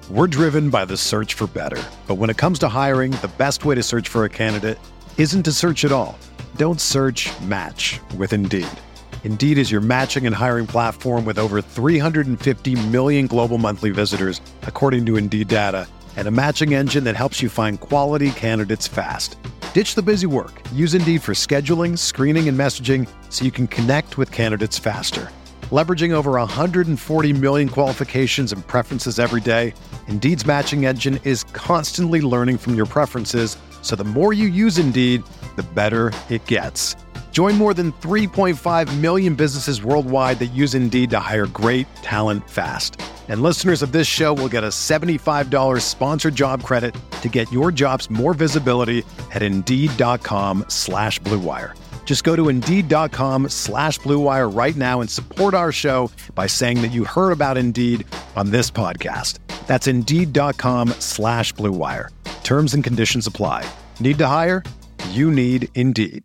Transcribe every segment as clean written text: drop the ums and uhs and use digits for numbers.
We're driven by the search for better. But when it comes to hiring, the best way to search for a candidate isn't to search at all. Don't search, match with Indeed. Indeed is your matching and hiring platform with over 350 million global monthly visitors, according to Indeed data, and a matching engine that helps you find quality candidates fast. Ditch the busy work. Use Indeed for scheduling, screening, and messaging so you can connect with candidates faster. Leveraging over 140 million qualifications and preferences every day, Indeed's matching engine is constantly learning from your preferences, so the more you use Indeed, the better it gets. Join more than 3.5 million businesses worldwide that use Indeed to hire great talent fast. And listeners of this show will get a $75 sponsored job credit to get your jobs more visibility at Indeed.com/Blue Wire. Just go to Indeed.com/Blue Wire right now and support our show by saying that you heard about Indeed on this podcast. That's Indeed.com/Blue Wire. Terms and conditions apply. Need to hire? You need Indeed.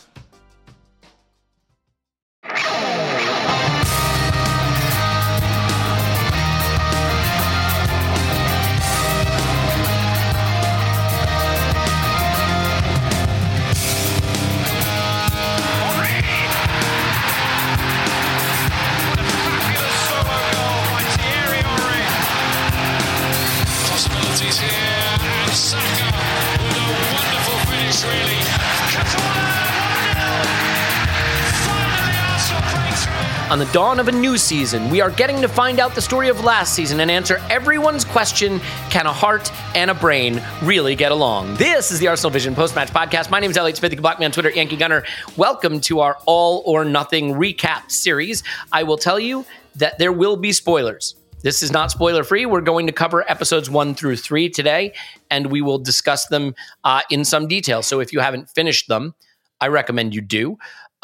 On the dawn of a new season, we are getting to find out the story of last season and answer everyone's question, can a heart and a brain really get along? This is the Arsenal Vision post-match podcast. My name is Elliot Smith. You can block me on Twitter, Yankee Gunner. Welcome to our all or nothing recap series. I will tell you that there will be spoilers. This is not spoiler-free. We're going to cover episodes 1 through 3 today, and we will discuss them in some detail. So if you haven't finished them, I recommend you do.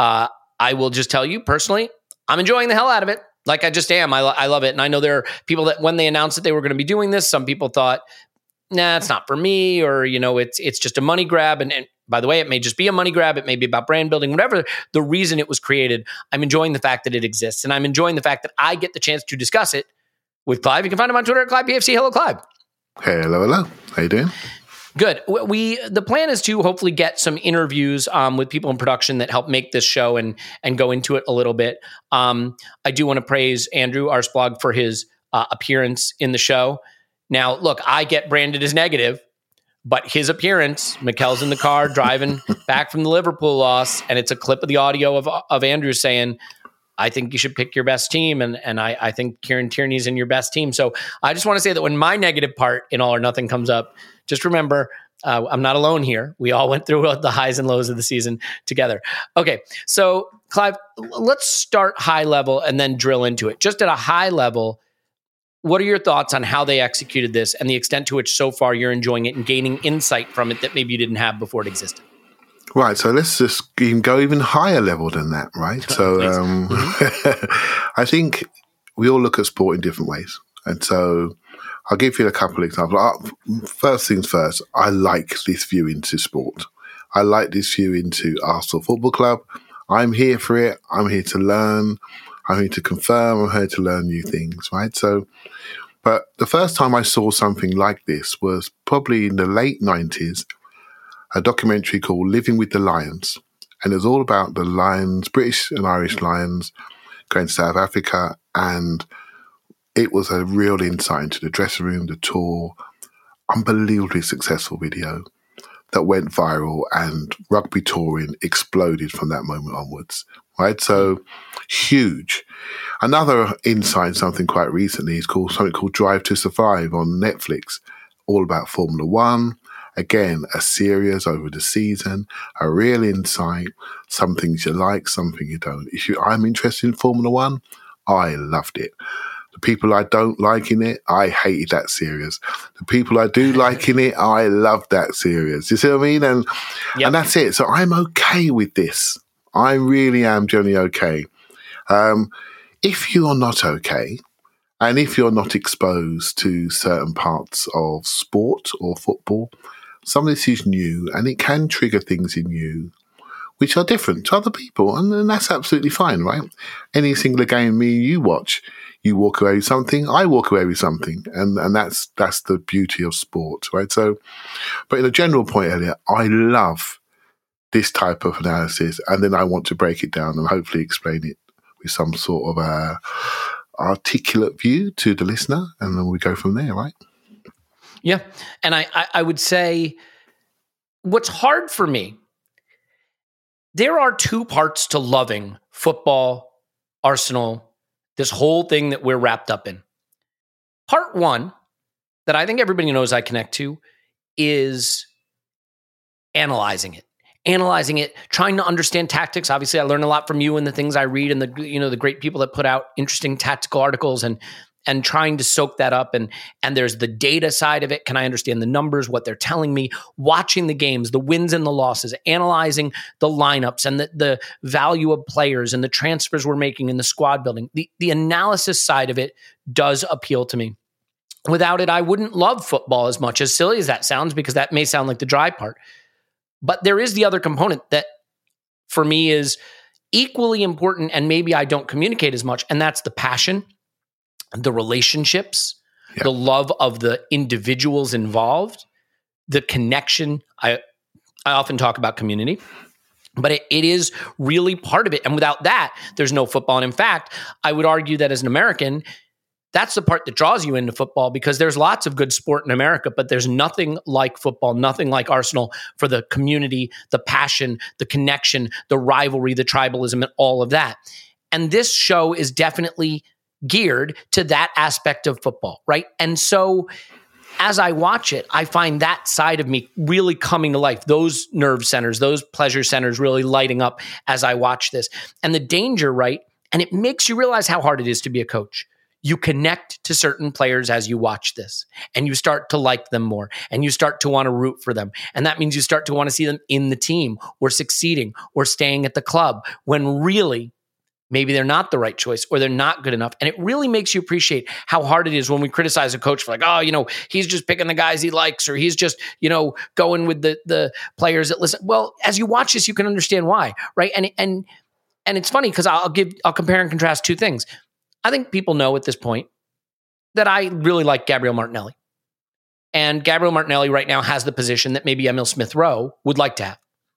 I will just tell you personally, I'm enjoying the hell out of it. Like I just am. I love it. And I know there are people that when they announced that they were going to be doing this, some people thought, nah, it's not for me, or, you know, it's just a money grab. And by the way, it may just be a money grab. It may be about brand building, whatever the reason it was created. I'm enjoying the fact that it exists. And I'm enjoying the fact that I get the chance to discuss it with Clive. You can find him on Twitter at ClivePFC. Hello, Clive. Hello. How you doing? Good. The plan is to hopefully get some interviews with people in production that help make this show and go into it a little bit. I do want to praise Andrew Arsblog for his appearance in the show. Now, look, I get branded as negative, but his appearance, Mikel's in the car driving back from the Liverpool loss, and it's a clip of the audio of Andrew saying, I think you should pick your best team, and I think Kieran Tierney's in your best team. So I just want to say that when my negative part in All or Nothing comes up, just remember, I'm not alone here. We all went through the highs and lows of the season together. Okay, so Clive, let's start high level and then drill into it. Just at a high level, what are your thoughts on how they executed this and the extent to which so far you're enjoying it and gaining insight from it that maybe you didn't have before it existed? Right, so let's just go even higher level than that, right? So I think we all look at sport in different ways. And so I'll give you a couple of examples. First things first, I like this view into sport. I like this view into Arsenal Football Club. I'm here for it. I'm here to learn. I'm here to confirm. I'm here to learn new things, right? So, but the first time I saw something like this was probably in the late 90s, a documentary called Living with the Lions. And it was all about the Lions, British and Irish Lions, going to South Africa. And it was a real insight into the dressing room, the tour, unbelievably successful video that went viral, and rugby touring exploded from that moment onwards, right? So huge. Another insight, something quite recently, is something called Drive to Survive on Netflix, all about Formula One. Again, a series over the season, a real insight, some things you like, something you don't. I'm interested in Formula One, I loved it. The people I don't like in it, I hated that series. The people I do like in it, I love that series. You see what I mean? And that's it. So I'm okay with this. I really am generally okay. If you're not okay, and if you're not exposed to certain parts of sport or football, some of this is new, and it can trigger things in you which are different to other people, and that's absolutely fine, right? Any single game me and you watch, You walk away with something, I walk away with something. And that's the beauty of sport, right? So, but in a general point, Elliot, I love this type of analysis, and then I want to break it down and hopefully explain it with some sort of articulate view to the listener, and then we go from there, right? Yeah. And I would say what's hard for me, there are two parts to loving football, Arsenal, this whole thing that we're wrapped up in. Part one that I think everybody knows I connect to is analyzing it, trying to understand tactics. Obviously, I learn a lot from you and the things I read and the great people that put out interesting tactical articles and trying to soak that up. And there's the data side of it. Can I understand the numbers, what they're telling me, watching the games, the wins and the losses, analyzing the lineups and the value of players and the transfers we're making in the squad building. The analysis side of it does appeal to me. Without it, I wouldn't love football as much, as silly as that sounds, because that may sound like the dry part. But there is the other component that for me is equally important, and maybe I don't communicate as much, and that's the passion, the relationships, the love of the individuals involved, the connection. I often talk about community, but it is really part of it. And without that, there's no football. And in fact, I would argue that as an American, that's the part that draws you into football, because there's lots of good sport in America, but there's nothing like football, nothing like Arsenal for the community, the passion, the connection, the rivalry, the tribalism, and all of that. And this show is definitely geared to that aspect of football, right? And so as I watch it, I find that side of me really coming to life, those nerve centers, those pleasure centers really lighting up as I watch this. And the danger, right? And it makes you realize how hard it is to be a coach. You connect to certain players as you watch this, and you start to like them more, and you start to want to root for them. And that means you start to want to see them in the team or succeeding or staying at the club, when really maybe they're not the right choice or they're not good enough. And it really makes you appreciate how hard it is when we criticize a coach for like, oh, he's just picking the guys he likes, or he's just, going with the players that listen. Well, as you watch this, you can understand why, right? And it's funny because I'll compare and contrast two things. I think people know at this point that I really like Gabriel Martinelli. And Gabriel Martinelli right now has the position that maybe Emile Smith-Rowe would like to have.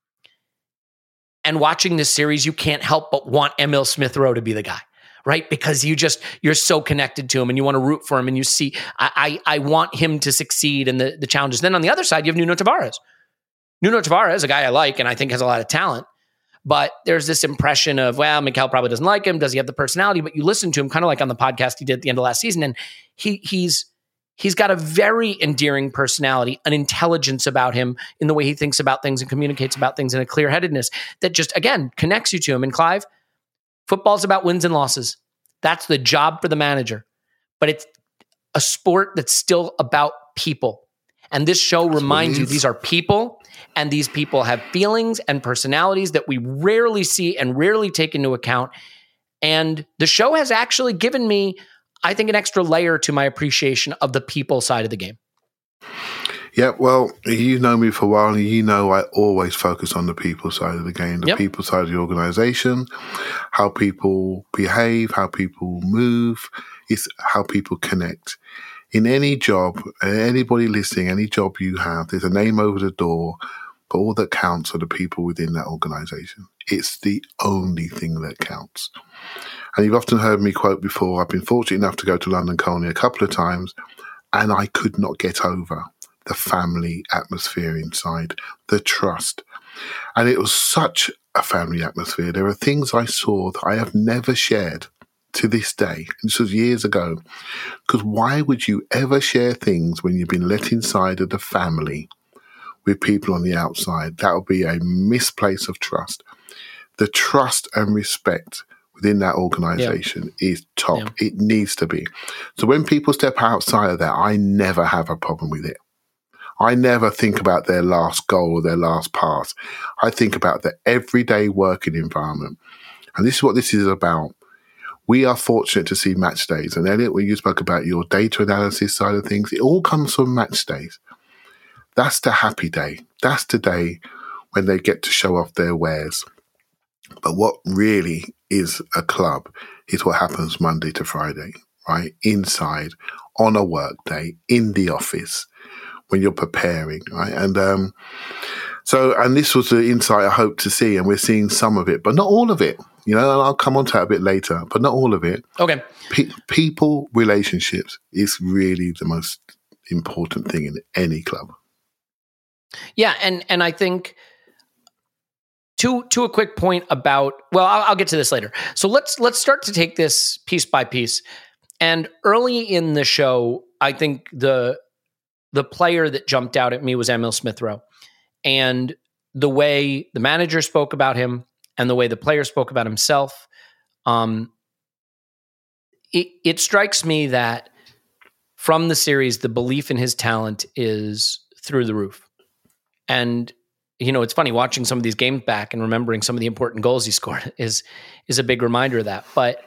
And watching this series, you can't help but want Emile Smith-Rowe to be the guy, right? Because you're so connected to him and you want to root for him, and you see, I want him to succeed in the challenges. Then on the other side, you have Nuno Tavares. Nuno Tavares, a guy I like and I think has a lot of talent. But there's this impression of, well, Mikel probably doesn't like him. Does he have the personality? But you listen to him kind of like on the podcast he did at the end of last season. And he's got a very endearing personality, an intelligence about him in the way he thinks about things and communicates about things, and a clear-headedness that just, again, connects you to him. And Clive, football's about wins and losses. That's the job for the manager. But it's a sport that's still about people. And this show reminds you these are people, and these people have feelings and personalities that we rarely see and rarely take into account. And the show has actually given me, I think, an extra layer to my appreciation of the people side of the game. Yeah, well, you know me for a while, and you know I always focus on the people side of the game, the people side of the organization, how people behave, how people move, it's how people connect. In any job, anybody listening, any job you have, there's a name over the door, but all that counts are the people within that organization. It's the only thing that counts. And you've often heard me quote before, I've been fortunate enough to go to London Colney a couple of times, and I could not get over the family atmosphere inside, the trust. And it was such a family atmosphere. There are things I saw that I have never shared to this day. This was years ago. Because why would you ever share things when you've been let inside of the family with people on the outside? That would be a misplace of trust. The trust and respect within that organization is top. Yeah. It needs to be. So when people step outside of that, I never have a problem with it. I never think about their last goal or their last pass. I think about the everyday working environment. And this is what this is about. We are fortunate to see match days. And Elliot, when you spoke about your data analysis side of things, it all comes from match days. That's the happy day. That's the day when they get to show off their wares. But what really is a club is what happens Monday to Friday, right? Inside, on a work day, in the office, when you're preparing, right? And and this was the insight I hoped to see, and we're seeing some of it, but not all of it. You know, and I'll come on to that a bit later, but not all of it. Okay. People, relationships is really the most important thing in any club. Yeah, and I think to a quick point about, well, I'll get to this later. So let's start to take this piece by piece. And early in the show, I think the player that jumped out at me was Emil Smith Rowe. And the way the manager spoke about him and the way the player spoke about himself, it strikes me that from the series, the belief in his talent is through the roof. And, you know, it's funny watching some of these games back and remembering some of the important goals he scored is a big reminder of that. But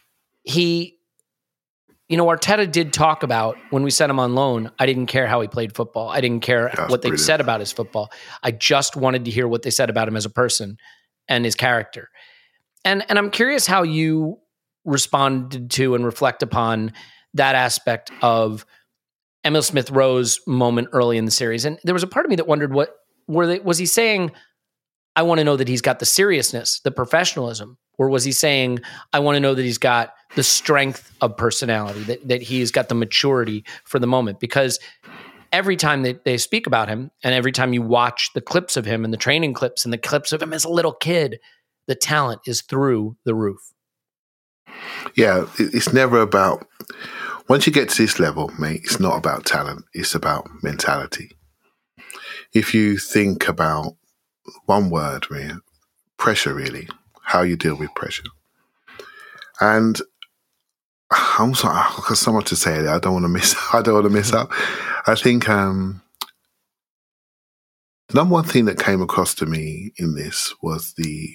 Arteta did talk about when we sent him on loan, I didn't care how he played football. I didn't care what they said about his football. I just wanted to hear what they said about him as a person and his character. And I'm curious how you responded to and reflect upon that aspect of Emil Smith Rowe's moment early in the series. And there was a part of me that wondered, was he saying, I want to know that he's got the seriousness, the professionalism, or was he saying, I want to know that he's got the strength of personality, that he's got the maturity for the moment? Because every time they speak about him, and every time you watch the clips of him and the training clips and the clips of him as a little kid, the talent is through the roof. Yeah, it's never about, once you get to this level, mate, it's not about talent, it's about mentality. If you think about one word, really, pressure, really, how you deal with pressure. And I'm sorry, I've got so much to say there. I don't want to miss up. I think the number one thing that came across to me in this was the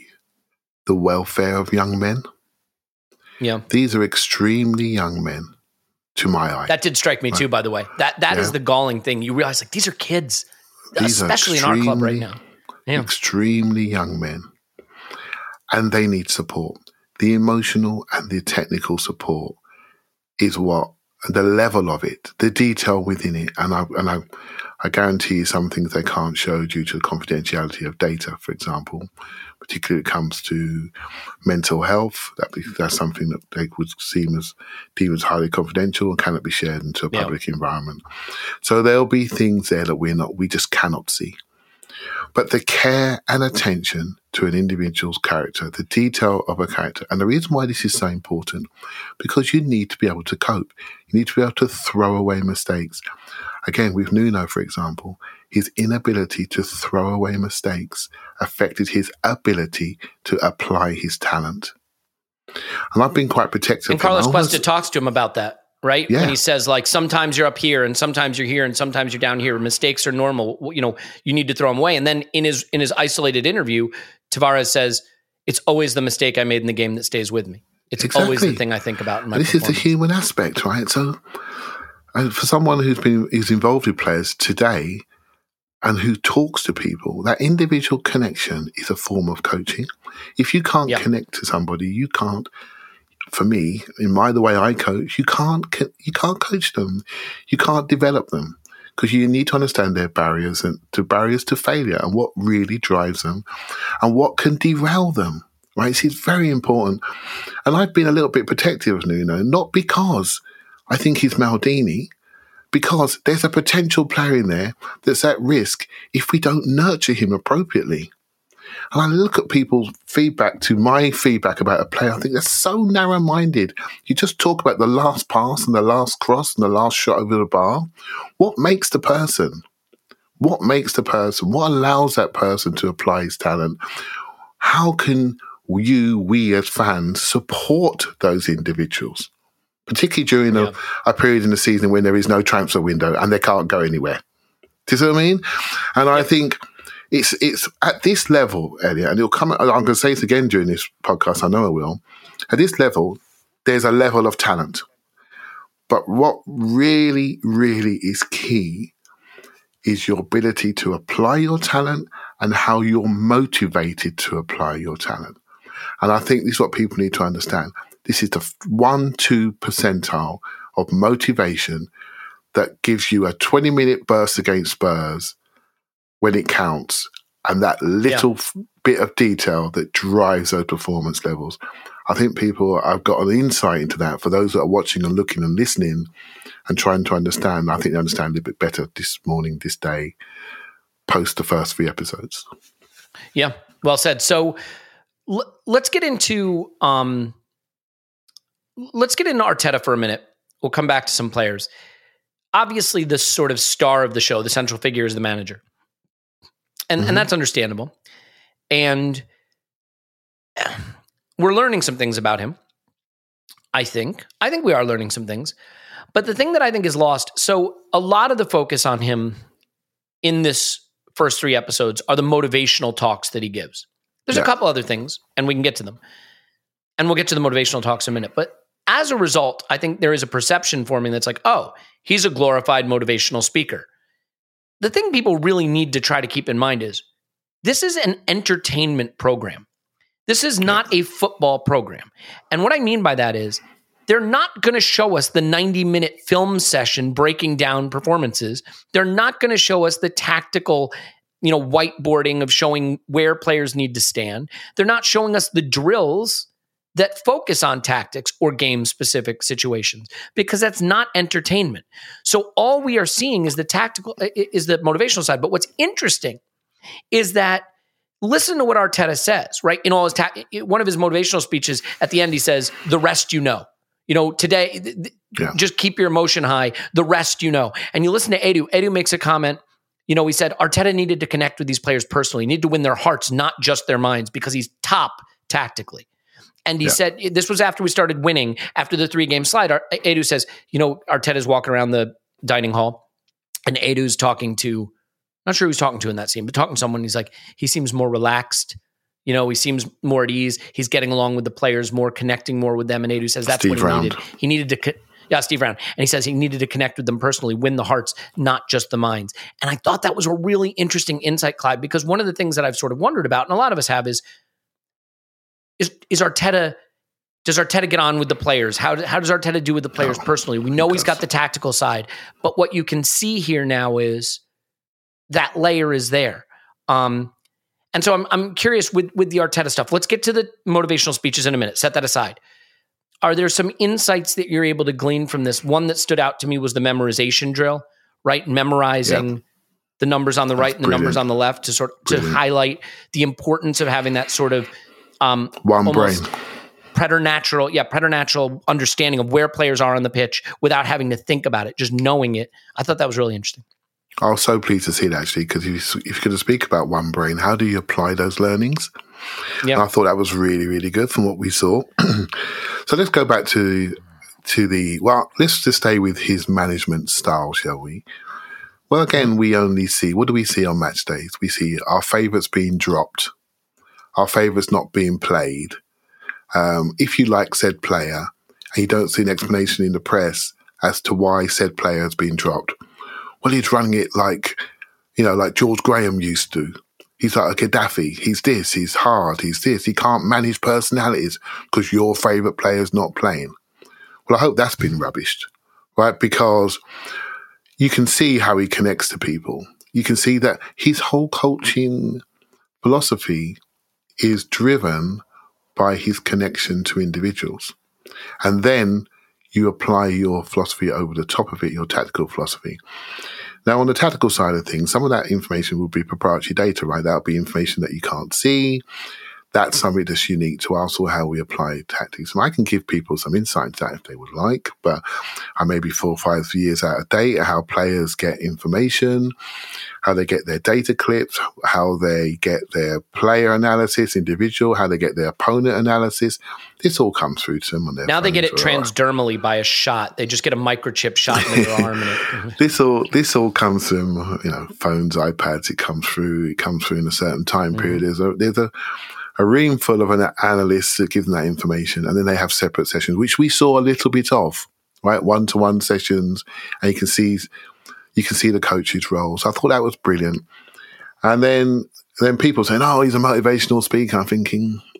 welfare of young men. Yeah. These are extremely young men to my eye. That did strike me too, by the way. That is the galling thing. You realize, like, these are kids, especially in our club right now. Yeah. Extremely young men. And they need support. The emotional and the technical support is what, the level of it, the detail within it. And I guarantee you some things they can't show due to the confidentiality of data, for example, particularly when it comes to mental health. That's something that they would deem as highly confidential and cannot be shared into a public environment. So there'll be things there that we just cannot see. But the care and attention to an individual's character, the detail of a character, and the reason why this is so important, because you need to be able to cope. You need to be able to throw away mistakes. Again, with Nuno, for example, his inability to throw away mistakes affected his ability to apply his talent. And I've been quite protective. And Carlos Cuesta talks to him about that. Right? Yeah. When he says, like, sometimes you're up here and sometimes you're here and sometimes you're down here. Mistakes are normal. You know, you need to throw them away. And then in his isolated interview, Tavares says, it's always the mistake I made in the game that stays with me. It's always the thing I think about in my This is the human aspect, right? So for someone who's involved with players today and who talks to people, that individual connection is a form of coaching. If you can't connect to somebody, you can't. For me, the way I coach, you can't coach them. You can't develop them because you need to understand their barriers to failure and what really drives them and what can derail them, right? It's very important. And I've been a little bit protective of Nuno, not because I think he's Maldini, because there's a potential player in there that's at risk if we don't nurture him appropriately. And I look at people's feedback to my feedback about a player, I think they're so narrow-minded. You just talk about the last pass and the last cross and the last shot over the bar. What makes the person? What allows that person to apply his talent? How can we as fans support those individuals? Particularly during a period in the season when there is no transfer window and they can't go anywhere. Do you see what I mean? And I think it's at this level, Elliot, and it'll come. I'm going to say this again during this podcast. I know I will. At this level, there's a level of talent. But what really, really is key is your ability to apply your talent and how you're motivated to apply your talent. And I think this is what people need to understand. This is the 1-2 percentile of motivation that gives you a 20-minute burst against Spurs when it counts, and that little bit of detail that drives those performance levels. I think people have got an insight into that for those that are watching and looking and listening and trying to understand. I think they understand a little bit better this morning, this day, post the first 3 episodes. Yeah, well said. So let's get into Arteta for a minute. We'll come back to some players. Obviously, the sort of star of the show, the central figure, is the manager. And that's understandable. And we're learning some things about him, I think. I think we are learning some things. But the thing that I think is lost, so a lot of the focus on him in this first 3 episodes are the motivational talks that he gives. There's a couple other things, and we can get to them. And we'll get to the motivational talks in a minute. But as a result, I think there is a perception forming that's like, oh, he's a glorified motivational speaker. The thing people really need to try to keep in mind is this is an entertainment program. This is not a football program. And what I mean by that is they're not going to show us the 90-minute film session breaking down performances. They're not going to show us the tactical, whiteboarding of showing where players need to stand. They're not showing us the drills that focus on tactics or game-specific situations, because that's not entertainment. So all we are seeing is the motivational side. But what's interesting is that, listen to what Arteta says, right? In all his one of his motivational speeches, at the end, he says, "The rest you know." Today, just keep your emotion high. The rest you know. And you listen to Edu. Edu makes a comment. He said Arteta needed to connect with these players personally. He needed to win their hearts, not just their minds, because he's top tactically. And he said, this was after we started winning, after the 3-game slide. Edu says, Arteta's walking around the dining hall, and Edu's talking to, not sure who he's talking to in that scene, but talking to someone. He's like, he seems more relaxed. He seems more at ease. He's getting along with the players more, connecting more with them. And Edu says that's Steve what he Round. needed. He needed to, Steve Round. And he says he needed to connect with them personally, win the hearts, not just the minds. And I thought that was a really interesting insight, Clyde, because one of the things that I've sort of wondered about, and a lot of us have, is Arteta, does Arteta get on with the players? How does Arteta do with the players personally? We know he's got the tactical side, but what you can see here now is that layer is there. And so I'm curious with the Arteta stuff. Let's get to the motivational speeches in a minute. Set that aside. Are there some insights that you're able to glean from this? One that stood out to me was the memorization drill, right? Memorizing the numbers on the right and the numbers on the left to highlight the importance of having that sort of one brain. Preternatural understanding of where players are on the pitch without having to think about it, just knowing it. I thought that was really interesting. I was so pleased to see that, actually, because if you're going to speak about one brain, how do you apply those learnings? Yeah. And I thought that was really, really good from what we saw. So let's go back to let's just stay with his management style, shall we? Well, again, we only see, what do we see on match days? We see our favourites being dropped, our favourites not being played. If you like said player and you don't see an explanation in the press as to why said player has been dropped, well, he's running it like George Graham used to. He's like a Gaddafi. He's this, he's hard, he's this. He can't manage personalities because your favourite player's not playing. Well, I hope that's been rubbished, right? Because you can see how he connects to people. You can see that his whole coaching philosophy is driven by his connection to individuals. And then you apply your philosophy over the top of it, your tactical philosophy. Now, on the tactical side of things, some of that information will be proprietary data, right? That'll be information that you can't see. That's something that's unique to us, or how we apply tactics. And I can give people some insight into that if they would like, but I may be 4 or 5 years out of date at how players get information, how they get their data clips, how they get their player analysis, individual, how they get their opponent analysis. This all comes through to them on their Now phones. They get it transdermally by a shot. They just get a microchip shot in their arm. This all comes from phones, iPads. It comes through in a certain time period. There's a room full of analysts that give them that information, and then they have separate sessions, which we saw a little bit of, right? 1-to-1 sessions, and you can see the coach's roles. I thought that was brilliant. And then people saying, "Oh, he's a motivational speaker." I'm thinking,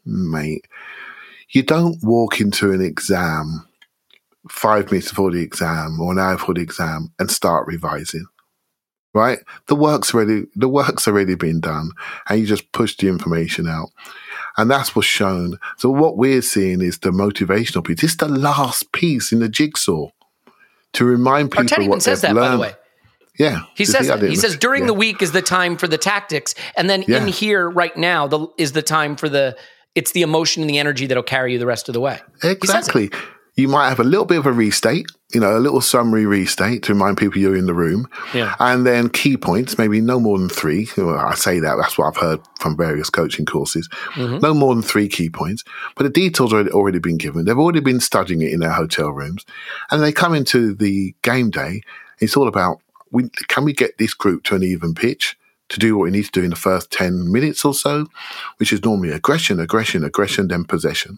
mate, you don't walk into an exam 5 minutes before the exam or an hour before the exam and start revising, right? The work's already been done, and you just push the information out. And that's what's shown. So what we're seeing is the motivational piece. It's the last piece in the jigsaw to remind people Arteta what says they've that, learned. by the way. Yeah. He says that. He says during the week is the time for the tactics. And then in here right now is the time for it's the emotion and the energy that'll carry you the rest of the way. Exactly. You might have a little bit of a restate, a little summary restate to remind people you're in the room. Yeah. And then key points, maybe no more than 3. I say that's what I've heard from various coaching courses. Mm-hmm. No more than 3 key points. But the details are already been given. They've already been studying it in their hotel rooms. And they come into the game day. It's all about, can we get this group to an even pitch to do what we need to do in the first 10 minutes or so, which is normally aggression, then possession.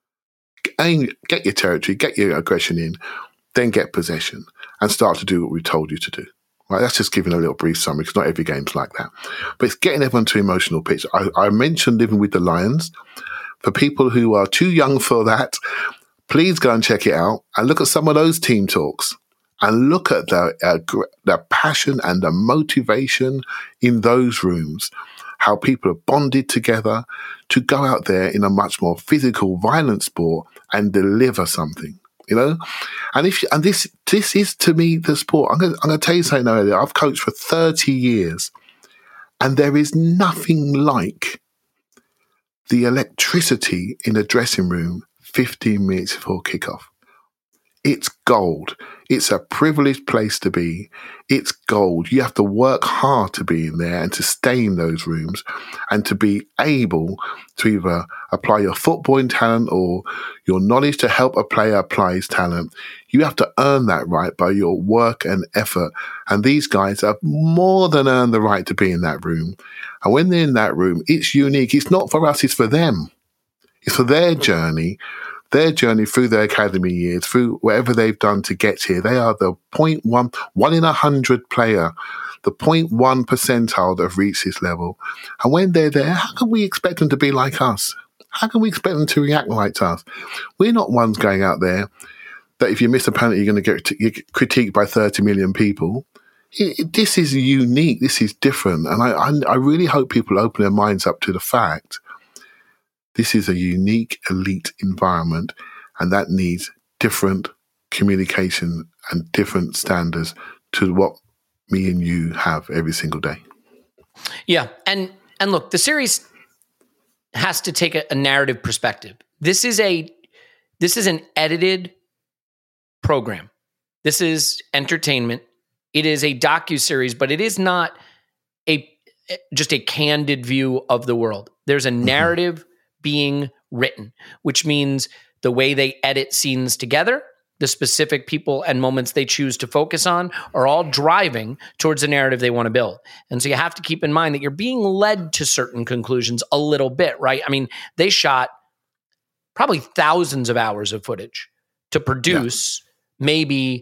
Get your territory, get your aggression in, then get possession and start to do what we told you to do. Right? That's just giving a little brief summary because not every game's like that. But it's getting everyone to emotional pitch. I mentioned Living with the Lions. For people who are too young for that, please go and check it out and look at some of those team talks and look at the passion and the motivation in those rooms. How people have bonded together to go out there in a much more physical, violent sport and deliver something, And this is to me the sport. I'm going to tell you something earlier. I've coached for 30 years, and there is nothing like the electricity in a dressing room 15 minutes before kickoff. It's gold. It's a privileged place to be. It's gold. You have to work hard to be in there and to stay in those rooms and to be able to either apply your footballing talent or your knowledge to help a player apply his talent. You have to earn that right by your work and effort. And these guys have more than earned the right to be in that room. And when they're in that room, it's unique. It's not for us, it's for them. It's for their journey through their academy years, through whatever they've done to get here. They are the 1 in 100 player, the 0.1 percentile that have reached this level. And when they're there, how can we expect them to be like us? How can we expect them to react like us? We're not ones going out there that if you miss a penalty, you're going to get critiqued by 30 million people. This is unique. This is different. And I really hope people open their minds up to the fact this is a unique elite environment, and that needs different communication and different standards to what me and you have every single day. Yeah. And look, the series has to take a narrative perspective. This is an edited program. This is entertainment. It is a docuseries, but it is not just a candid view of the world. There's a narrative being written, which means the way they edit scenes together, the specific people and moments they choose to focus on are all driving towards the narrative they want to build. And so you have to keep in mind that you're being led to certain conclusions a little bit, right? I mean, they shot probably thousands of hours of footage to produce maybe,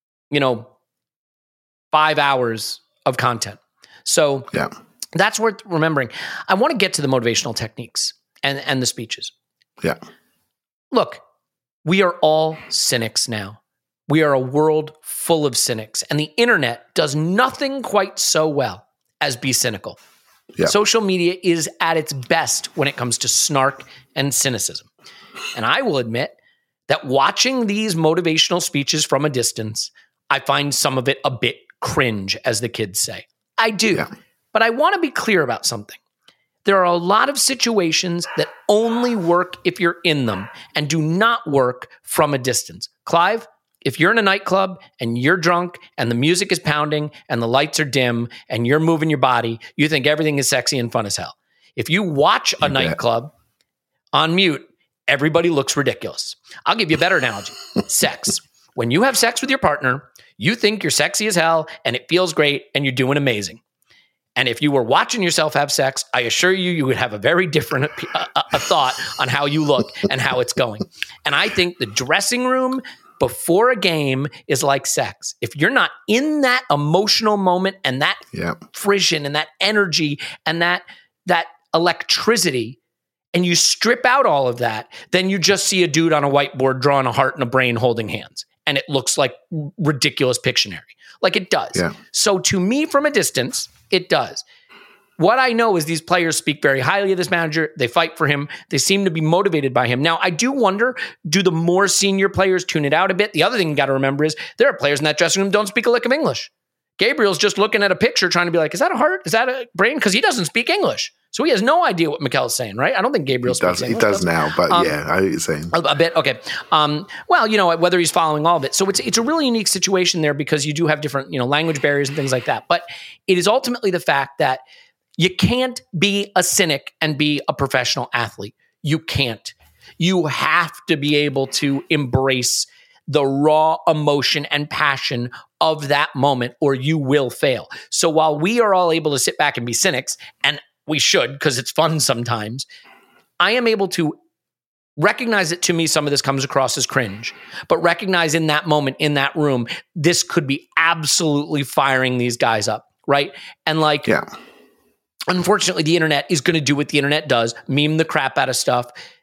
5 hours of content. So that's worth remembering. I want to get to the motivational techniques and the speeches. Yeah. Look, we are all cynics now. We are a world full of cynics, and the internet does nothing quite so well as be cynical. Yeah. Social media is at its best when it comes to snark and cynicism. And I will admit that watching these motivational speeches from a distance, I find some of it a bit cringe, as the kids say. I do. Yeah. But I want to be clear about something. There are a lot of situations that only work if you're in them and do not work from a distance. Clive, if you're in a nightclub and you're drunk and the music is pounding and the lights are dim and you're moving your body, you think everything is sexy and fun as hell. If you watch a nightclub on mute, everybody looks ridiculous. I'll give you a better analogy. Sex. When you have sex with your partner, you think you're sexy as hell and it feels great and you're doing amazing. And if you were watching yourself have sex, I assure you, you would have a very different a thought on how you look and how it's going. And I think the dressing room before a game is like sex. If you're not in that emotional moment and that frisson and that energy and that electricity, and you strip out all of that, then you just see a dude on a whiteboard drawing a heart and a brain holding hands. And it looks like ridiculous Pictionary. Like it does. Yeah. So to me, from a distance, it does. What I know is these players speak very highly of this manager. They fight for him. They seem to be motivated by him. Now, I do wonder, do the more senior players tune it out a bit? The other thing you got to remember is there are players in that dressing room who don't speak a lick of English. Gabriel's just looking at a picture trying to be like, is that a heart? Is that a brain? Because he doesn't speak English. So he has no idea what Mikel's saying, right? I don't think Gabriel speaks English. He does now, but yeah, I know what you're saying. A bit, okay. Well, you know, whether he's following all of it. So it's a really unique situation there because you do have different, language barriers and things like that. But it is ultimately the fact that you can't be a cynic and be a professional athlete. You can't. You have to be able to embrace the raw emotion and passion of that moment, or you will fail. So while we are all able to sit back and be cynics, and we should because it's fun sometimes, I am able to recognize that to me, some of this comes across as cringe, but recognize in that moment, in that room, this could be absolutely firing these guys up, right? And unfortunately, the internet is going to do what the internet does, meme the crap out of stuff.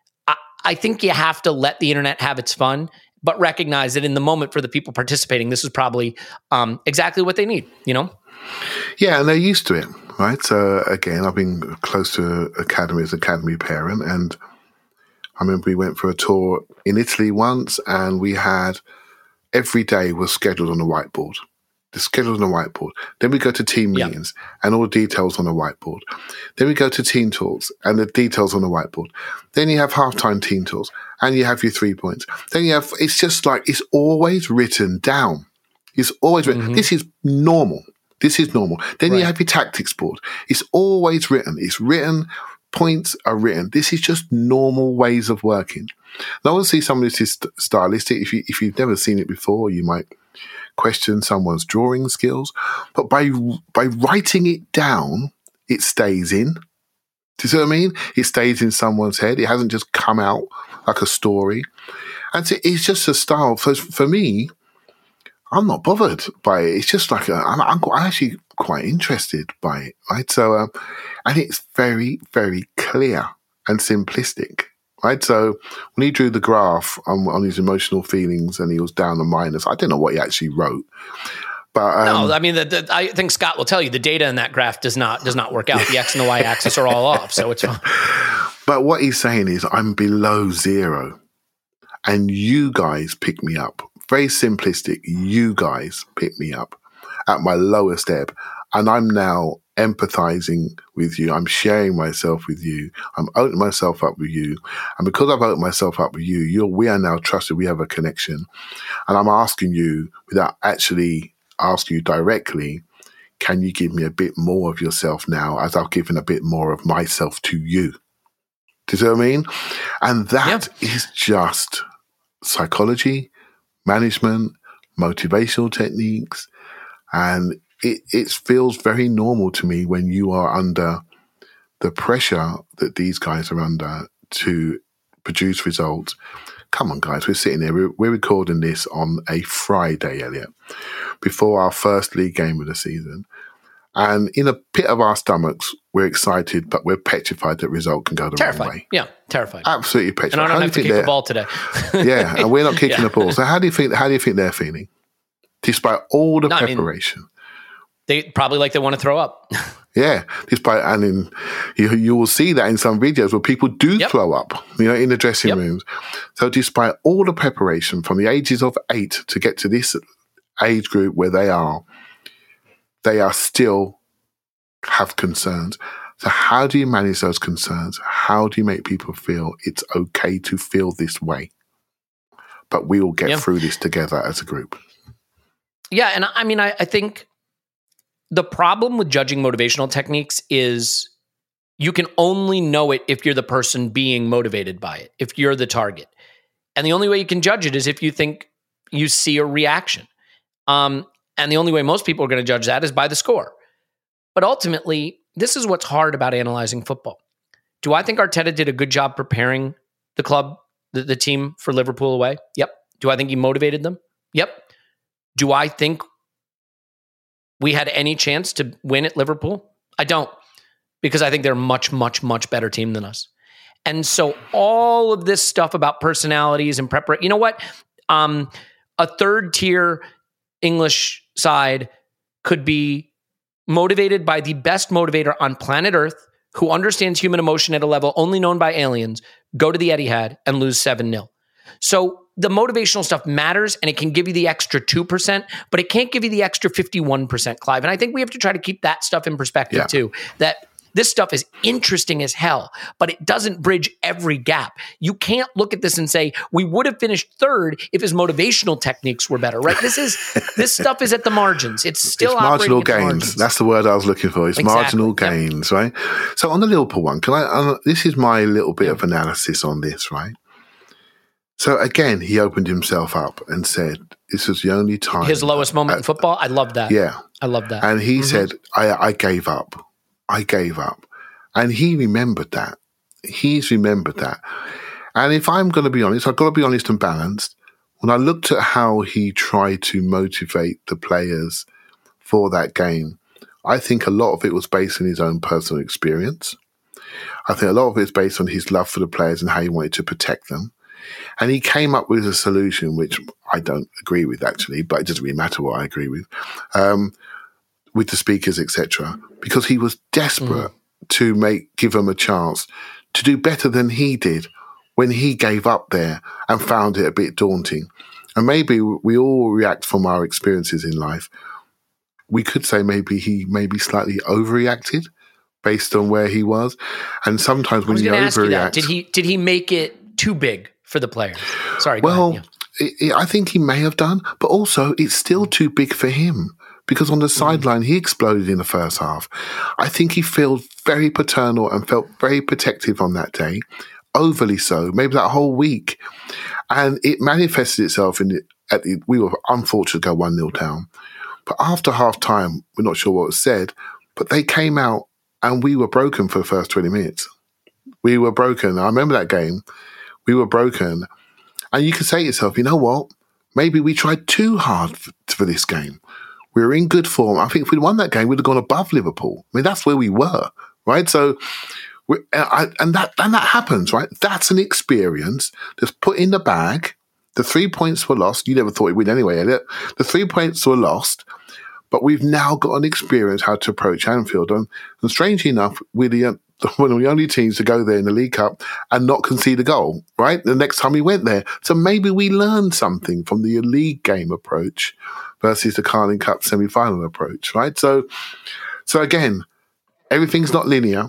I think you have to let the internet have its fun, but recognize that in the moment for the people participating, this is probably exactly what they need, Yeah, and they're used to it, right? So again, I've been close to academy as academy parent, and I remember we went for a tour in Italy once, and we had every day was scheduled on a whiteboard. The schedule on the whiteboard. Then we go to team meetings and all the details on the whiteboard. Then we go to team talks and the details on the whiteboard. Then you have halftime team talks and you have your 3 points. Then you have, it's just like, it's always written down. It's always written. Mm-hmm. This is normal. This is normal. Then you have your tactics board. It's always written. It's written. Points are written. This is just normal ways of working. And I want to see some of this is stylistic. If you've never seen it before, you might question someone's drawing skills, but by writing it down, it stays in. Do you see what I mean? It stays in someone's head. It hasn't just come out like a story. And so it's just a style. For me, I'm not bothered by it. It's just like I'm actually quite interested by it, right? So, and it's very, very clear and simplistic. Right, so when he drew the graph on his emotional feelings and he was down the minus, I don't know what he actually wrote. But no, I mean, I think Scott will tell you the data in that graph does not work out. The X and the Y axis are all off, so it's fine. But what he's saying is, I'm below zero, and you guys pick me up. Very simplistic. You guys pick me up at my lowest ebb, and I'm now empathizing with you. I'm sharing myself with you. I'm opening myself up with you. And because I've opened myself up with you, we are now trusted. We have a connection. And I'm asking you, without actually asking you directly, can you give me a bit more of yourself now as I've given a bit more of myself to you? Do you see what I mean? And that is just psychology, management, motivational techniques, and it feels very normal to me when you are under the pressure that these guys are under to produce results. Come on, guys, we're sitting there. We're recording this on a Friday, Elliot, before our first league game of the season. And in a pit of our stomachs, we're excited, but we're petrified that result can go the wrong way. Yeah, terrified. Absolutely petrified. And I don't have to kick the ball today. Yeah, and we're not kicking the ball. So how do you think they're feeling? Despite all the preparation. They probably like they want to throw up. Yeah, you will see that in some videos where people do throw up, in the dressing rooms. So despite all the preparation from the ages of 8 to get to this age group where they are still have concerns. So how do you manage those concerns? How do you make people feel it's okay to feel this way? But we will get through this together as a group. Yeah, and I mean, I think the problem with judging motivational techniques is you can only know it if you're the person being motivated by it, if you're the target. And the only way you can judge it is if you think you see a reaction. And the only way most people are going to judge that is by the score. But ultimately, this is what's hard about analyzing football. Do I think Arteta did a good job preparing the club, the team for Liverpool away? Yep. Do I think he motivated them? Yep. Do I think we had any chance to win at Liverpool? I don't, because I think they're a much, much, much better team than us. And so all of this stuff about personalities and preparation, you know what? A third tier English side could be motivated by the best motivator on planet Earth who understands human emotion at a level only known by aliens, go to the Etihad and lose 7-0. So the motivational stuff matters, and it can give you the extra 2%, but it can't give you the extra 51%, Clive. And I think we have to try to keep that stuff in perspective too, that this stuff is interesting as hell, but it doesn't bridge every gap. You can't look at this and say, we would have finished third if his motivational techniques were better, right? This stuff is at the margins. It's still marginal gains. Margins. That's the word I was looking for. It's marginal gains, right? So on the Liverpool one, this is my little bit of analysis on this, right? So again, he opened himself up and said, this was the only time. His lowest moment in football? I love that. Yeah. I love that. And he said, I gave up. I gave up. And he remembered that. He's remembered that. And if I'm going to be honest, I've got to be honest and balanced. When I looked at how he tried to motivate the players for that game, I think a lot of it was based on his own personal experience. I think a lot of it is based on his love for the players and how he wanted to protect them. And he came up with a solution, which I don't agree with actually, but it doesn't really matter what I agree with the speakers, etc., because he was desperate to give them a chance to do better than he did when he gave up there and found it a bit daunting. And maybe we all react from our experiences in life. We could say maybe he slightly overreacted based on where he was. And sometimes when you overreact, did he make it too big for the players? Sorry. Well, I think he may have done, but also it's still too big for him. Because on the sideline, he exploded in the first half. I think he felt very paternal and felt very protective on that day, overly so, maybe that whole week. And it manifested itself we were unfortunate to go 1-0 down. But after half time, we're not sure what was said, but they came out and we were broken for the first 20 minutes. We were broken. I remember that game. We were broken. And you could say to yourself, you know what? Maybe we tried too hard for this game. We were in good form. I think if we'd won that game, we'd have gone above Liverpool. I mean, that's where we were, right? So, and that happens, right? That's an experience that's put in the bag. The 3 points were lost. You never thought we'd win anyway, Elliot. The 3 points were lost, but we've now got an experience how to approach Anfield. And strangely enough, we're one of the only teams to go there in the League Cup and not concede a goal, right? The next time we went there. So maybe we learned something from the league game approach versus the Carling Cup semi-final approach, right? So again, everything's not linear.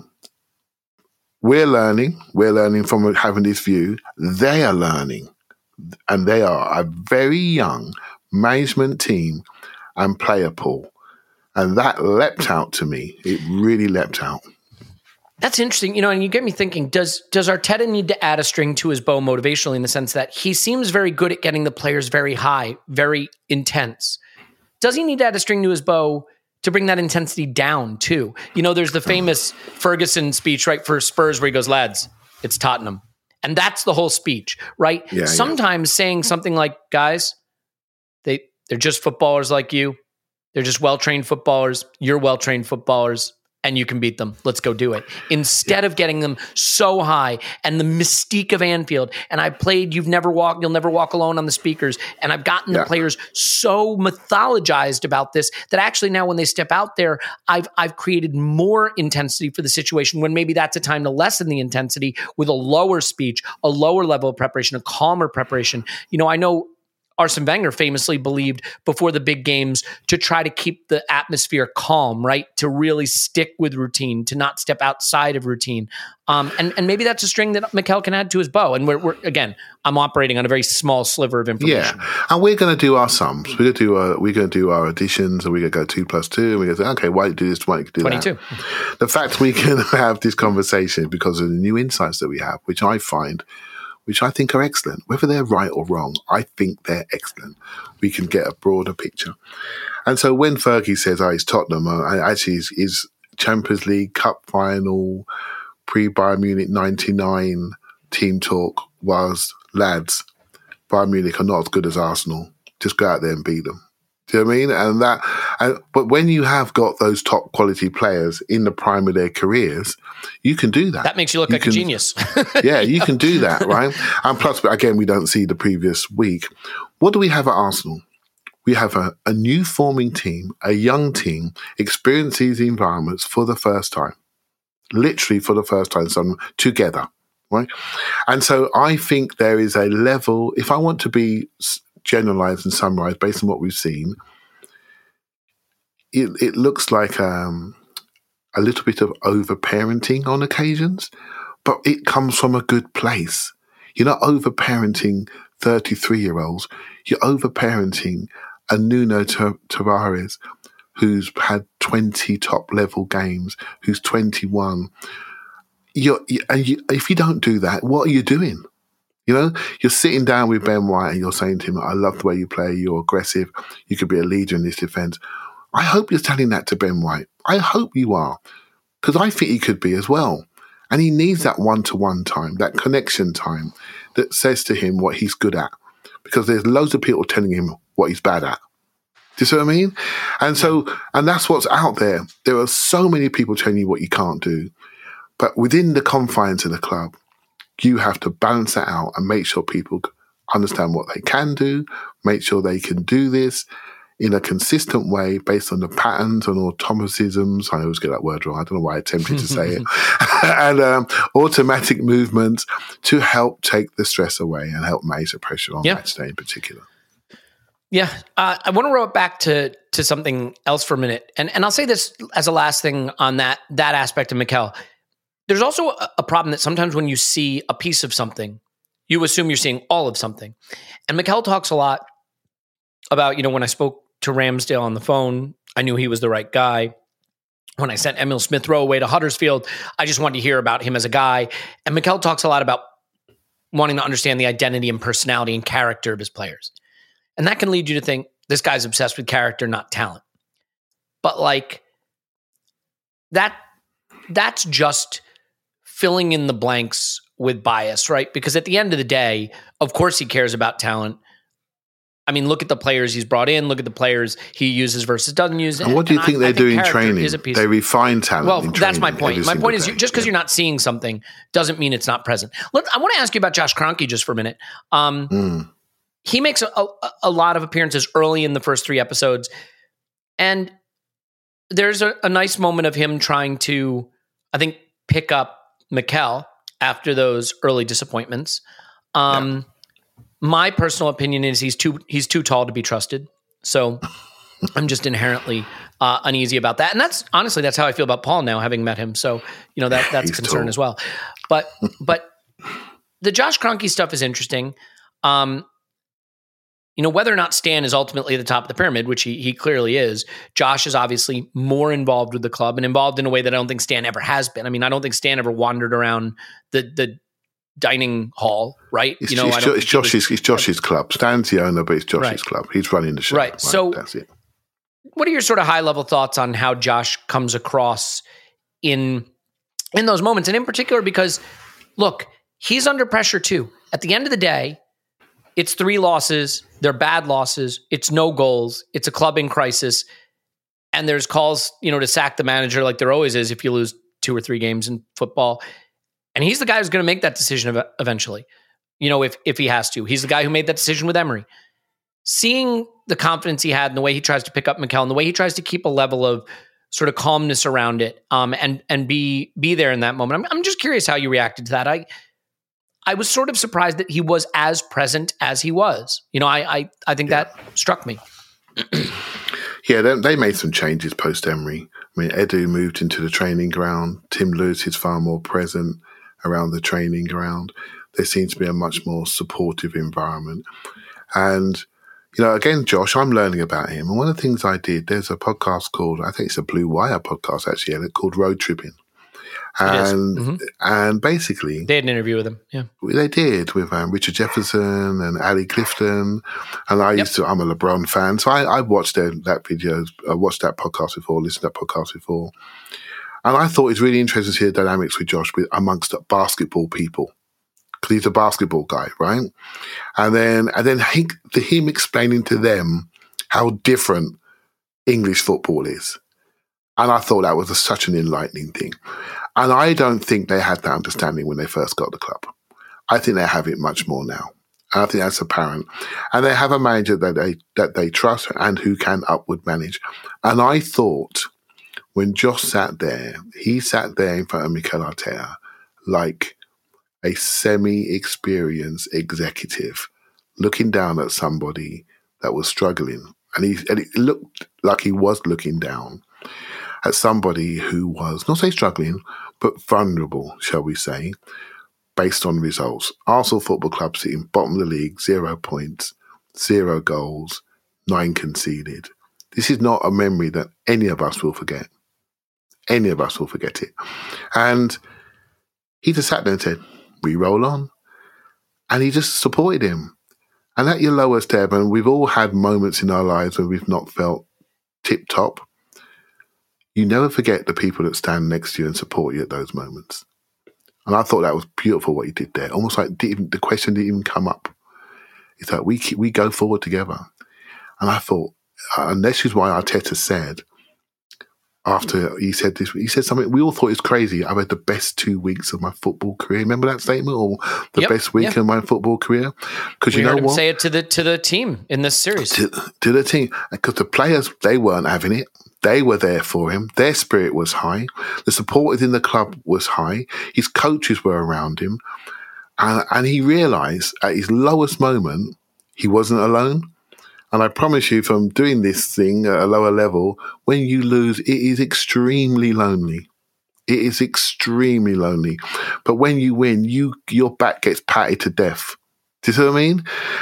We're learning from having this view. They are learning, and they are a very young management team and player pool. And that leapt out to me. It really leapt out. That's interesting, and you get me thinking, does Arteta need to add a string to his bow motivationally in the sense that he seems very good at getting the players very high, very intense. Does he need to add a string to his bow to bring that intensity down too? There's the famous Ferguson speech, right, for Spurs where he goes, lads, it's Tottenham. And that's the whole speech, right? Yeah, sometimes saying something like, guys, they're just footballers like you. They're just well-trained footballers. You're well-trained footballers. And you can beat them. Let's go do it. Instead of getting them so high and the mystique of Anfield. And I played You'll Never Walk Alone on the speakers. And I've gotten the players so mythologized about this that actually now when they step out there, I've created more intensity for the situation when maybe that's a time to lessen the intensity with a lower speech, a lower level of preparation, a calmer preparation. I know Arsene Wenger famously believed before the big games to try to keep the atmosphere calm, right? To really stick with routine, to not step outside of routine. And maybe that's a string that Mikel can add to his bow. And we're again, I'm operating on a very small sliver of information. Yeah, and we're going to do our sums. We're going to do our additions, and we're going to go 2 + 2. And we're going to say, okay, why do this? Why do 22. That? The fact we can have this conversation because of the new insights that we have, which I think are excellent. Whether they're right or wrong, I think they're excellent. We can get a broader picture. And so when Fergie says, it's Tottenham, actually his Champions League Cup final, pre-Bayern Munich 99 team talk was, lads, Bayern Munich are not as good as Arsenal. Just go out there and beat them. Do you know what I mean? But when you have got those top quality players in the prime of their careers, you can do that. That makes you look like a genius. Yeah, you can do that, right? And plus, again, we don't see the previous week. What do we have at Arsenal? We have a new forming team, a young team, experience these environments for the first time. Literally for the first time, so together, right? And so I think there is a level, if I want to be generalized and summarized based on what we've seen, it looks like a little bit of over-parenting on occasions, but it comes from a good place. You're not over-parenting 33-year-olds. You're over-parenting a Nuno Tavares who's had 20 top-level games, who's 21. If you don't do that, what are you doing? You know, you're sitting down with Ben White and you're saying to him, I love the way you play, you're aggressive, you could be a leader in this defence. I hope you're telling that to Ben White. I hope you are, because I think he could be as well. And he needs that one-to-one time, that connection time that says to him what he's good at, because there's loads of people telling him what he's bad at. Do you see what I mean? And that's what's out there. There are so many people telling you what you can't do. But within the confines of the club, you have to balance that out and make sure people understand what they can do, make sure they can do this in a consistent way based on the patterns and automatisms. I always get that word wrong. I don't know why I attempted to say it. And automatic movements to help take the stress away and help manage the pressure on match day in particular. Yeah. I want to roll it back to something else for a minute. And I'll say this as a last thing on that aspect of Mikel. There's also a problem that sometimes when you see a piece of something, you assume you're seeing all of something. And Mikel talks a lot about, when I spoke to Ramsdale on the phone, I knew he was the right guy. When I sent Emil Smith-Rowe away to Huddersfield, I just wanted to hear about him as a guy. And Mikel talks a lot about wanting to understand the identity and personality and character of his players. And that can lead you to think this guy's obsessed with character, not talent. But that's just filling in the blanks with bias, right? Because at the end of the day, of course he cares about talent. I mean, look at the players he's brought in. Look at the players he uses versus doesn't use. And what do you think they do in training? They refine talent. Well, that's my point. My point is just because you're not seeing something doesn't mean it's not present. I want to ask you about Josh Kroenke just for a minute. He makes a lot of appearances early in the first 3 episodes. And there's a nice moment of him trying to, I think, pick up Mikel after those early disappointments. My personal opinion is he's too tall to be trusted. So I'm just inherently uneasy about that. And that's how I feel about Paul now, having met him. So, that's a concern tall as well. But the Josh Kroenke stuff is interesting. Whether or not Stan is ultimately at the top of the pyramid, which he clearly is, Josh is obviously more involved with the club and involved in a way that I don't think Stan ever has been. I mean, I don't think Stan ever wandered around the dining hall, right? It's Josh's club. Stan's the owner, but it's Josh's club. He's running the show. Right. So that's it. What are your sort of high-level thoughts on how Josh comes across in those moments? And in particular, because, look, he's under pressure too. At the end of the day, it's 3 losses. They're bad losses. It's no goals. It's a club in crisis. And there's calls, to sack the manager like there always is if you lose 2 or 3 games in football. And he's the guy who's going to make that decision eventually, if he has to. He's the guy who made that decision with Emery. Seeing the confidence he had and the way he tries to pick up Mikel and the way he tries to keep a level of sort of calmness around it and be there in that moment. I'm just curious how you reacted to that. I was sort of surprised that he was as present as he was. I think that struck me. Yeah, they made some changes post-Emery. I mean, Edu moved into the training ground. Tim Lewis is far more present around the training ground. There seems to be a much more supportive environment. And, again, Josh, I'm learning about him. And one of the things I did, there's a podcast called, I think it's a Blue Wire podcast actually, called Road Tripping. And basically, they had an interview with him. Yeah, they did with Richard Jefferson and Ali Clifton. And I'm a LeBron fan, so I watched that video. I watched that podcast before, listened to that podcast before, and I thought it's really interesting to hear the dynamics with Josh amongst basketball people, because he's a basketball guy, right? And then him explaining to them how different English football is. And I thought that was such an enlightening thing. And I don't think they had that understanding when they first got the club. I think they have it much more now. And I think that's apparent. And they have a manager that they trust and who can upward manage. And I thought when Josh sat there, he sat there in front of Mikel Arteta like a semi-experienced executive looking down at somebody that was struggling. And it looked like he was looking down at somebody who was, not say struggling, but vulnerable, shall we say, based on results. Arsenal Football Club sitting bottom of the league, 0 points, 0 goals, 9 conceded. This is not a memory that any of us will forget. Any of us will forget it. And he just sat there and said, we roll on. And he just supported him. And at your lowest ebb, and we've all had moments in our lives where we've not felt tip-top, you never forget the people that stand next to you and support you at those moments. And I thought that was beautiful what he did there. Almost like the question didn't even come up. It's like we go forward together. And I thought, and this is why Arteta said, after he said this, he said something we all thought was crazy. I've had the best 2 weeks of my football career. Remember that statement? Or the best week of my football career? Because you know what? Say it to the team in this series. To the team. Because the players, they weren't having it. They were there for him. Their spirit was high. The support within the club was high. His coaches were around him. And he realised at his lowest moment, he wasn't alone. And I promise you, from doing this thing at a lower level, when you lose, it is extremely lonely. It is extremely lonely. But when you win, your back gets patted to death. Do you see what I mean?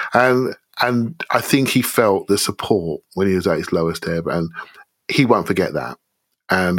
And I think he felt the support when he was at his lowest ebb, and he won't forget that. And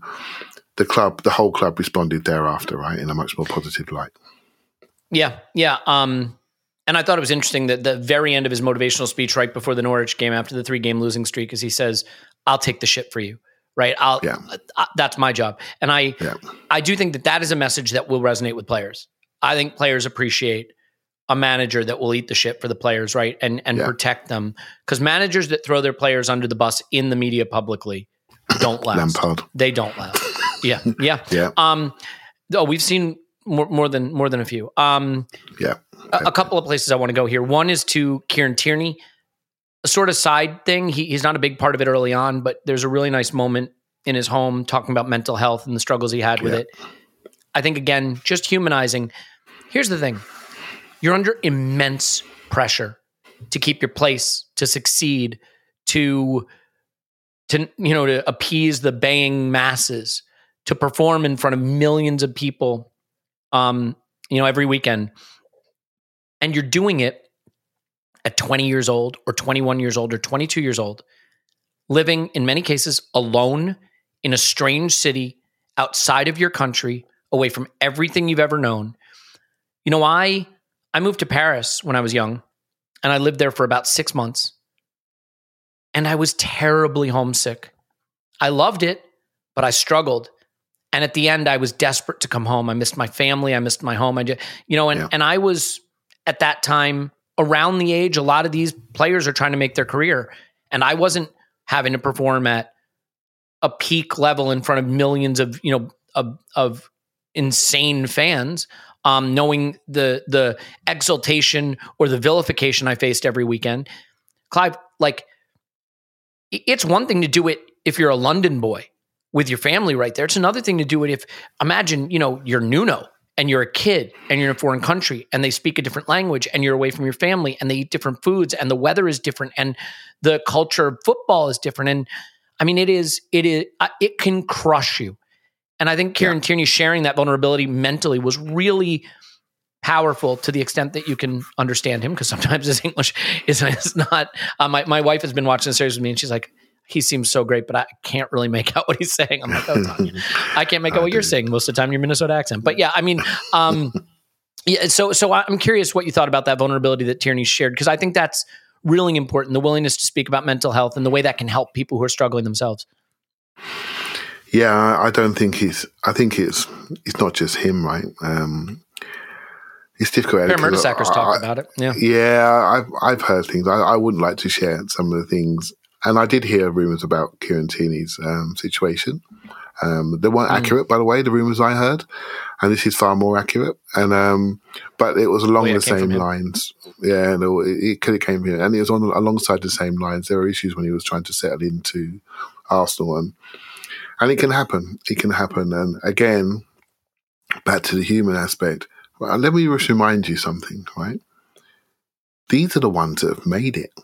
the whole club responded thereafter, right, in a much more positive light. Yeah. And I thought it was interesting that the very end of his motivational speech right before the Norwich game, after the 3-game losing streak, is he says, I'll take the shit for you, right? That's my job. And I do think that is a message that will resonate with players. I think players appreciate a manager that will eat the shit for the players, right? And protect them. Because managers that throw their players under the bus in the media publicly don't last. Lampard. They don't last. Yeah. We've seen more than a few. A couple of places I want to go here. One is to Kieran Tierney, a sort of side thing. He's not a big part of it early on, but there's a really nice moment in his home talking about mental health and the struggles he had with it. I think, again, just humanizing. Here's the thing. You're under immense pressure to keep your place, to succeed, to appease the baying masses, to perform in front of millions of people, every weekend. And you're doing it at 20 years old or 21 years old or 22 years old, living in many cases alone in a strange city outside of your country, away from everything you've ever known. I moved to Paris when I was young, and I lived there for about 6 months. And I was terribly homesick. I loved it, but I struggled. And at the end, I was desperate to come home. I missed my family. I missed my home. And I was at that time around the age a lot of these players are trying to make their career. And I wasn't having to perform at a peak level in front of millions of, of insane fans, knowing the exaltation or the vilification I faced every weekend. Clive, it's one thing to do it if you're a London boy with your family right there. It's another thing to do it if, imagine, you're Nuno and you're a kid and you're in a foreign country and they speak a different language and you're away from your family and they eat different foods and the weather is different and the culture of football is different. And I mean, it can crush you. And I think Kieran Tierney sharing that vulnerability mentally was really powerful to the extent that you can understand him, because sometimes his English is not. My wife has been watching the series with me and she's like, he seems so great, but I can't really make out what he's saying. I'm like, I can't make out what you're saying most of the time, your Minnesota accent. But yeah, I mean, so I'm curious what you thought about that vulnerability that Tierney shared, because I think that's really important, the willingness to speak about mental health and the way that can help people who are struggling themselves. Yeah, I don't think I think it's not just him, right? It's difficult. Per Mertesacker's talked about it. Yeah. Yeah, I've heard things. I wouldn't like to share some of the things. And I did hear rumours about Kieran Tierney's situation. They weren't accurate, by the way, the rumours I heard. And this is far more accurate. And but it was along the same lines. Yeah, it could have came here. And it was alongside the same lines. There were issues when he was trying to settle into Arsenal. And it can happen. It can happen. And again, back to the human aspect. Well, let me just remind you something, right? These are the ones that have made it.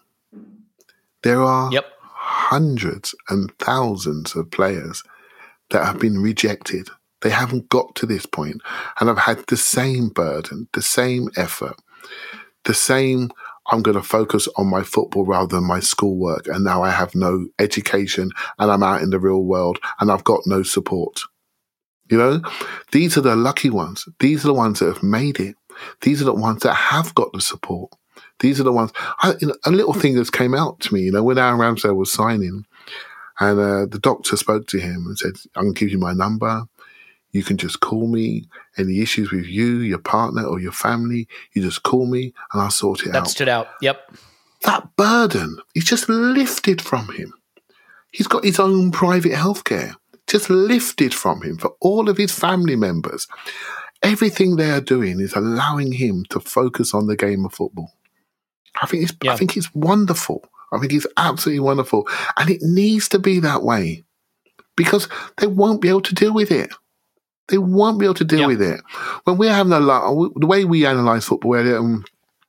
There are hundreds and thousands of players that have been rejected. They haven't got to this point and have had the same burden, the same effort, the same, I'm going to focus on my football rather than my schoolwork, and now I have no education and I'm out in the real world and I've got no support. You know, these are the lucky ones. These are the ones that have made it. These are the ones that have got the support. These are the ones. A little thing that came out to me, when Aaron Ramsdale was signing, and the doctor spoke to him and said, "I'm going to give you my number. You can just call me. Any issues with you, your partner, or your family, you just call me, and I'll sort it out." That stood out. Yep. That burden is just lifted from him. He's got his own private healthcare. Just lifted from him for all of his family members. Everything they are doing is allowing him to focus on the game of football. I think it's wonderful. I think it's absolutely wonderful. And it needs to be that way because they won't be able to deal with it. They won't be able to deal with it. When we're having the way we analyse football,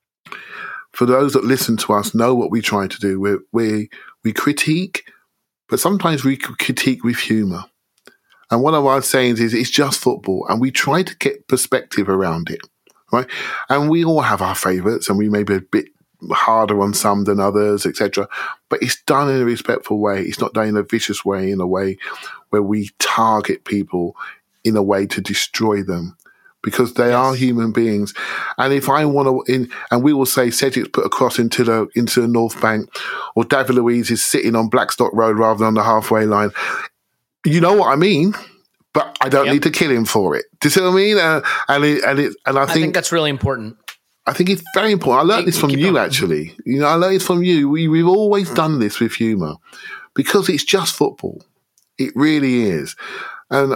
for those that listen to us know what we try to do. We critique, but sometimes we critique with humour. And one of our sayings is it's just football, and we try to get perspective around it, right? And we all have our favourites, and we may be a bit harder on some than others, etc. But it's done in a respectful way. It's not done in a vicious way, in a way where we target people in a way to destroy them, because they are human beings. And if I want to, and we will say Cedric's put a cross into the North Bank, or David Luiz is sitting on Blackstock Road rather than on the halfway line. You know what I mean? But I don't need to kill him for it. Do you see what I mean? I think that's really important. I think it's very important. I learned this from you, actually. I learned it from you. We've always done this with humour because it's just football. It really is. And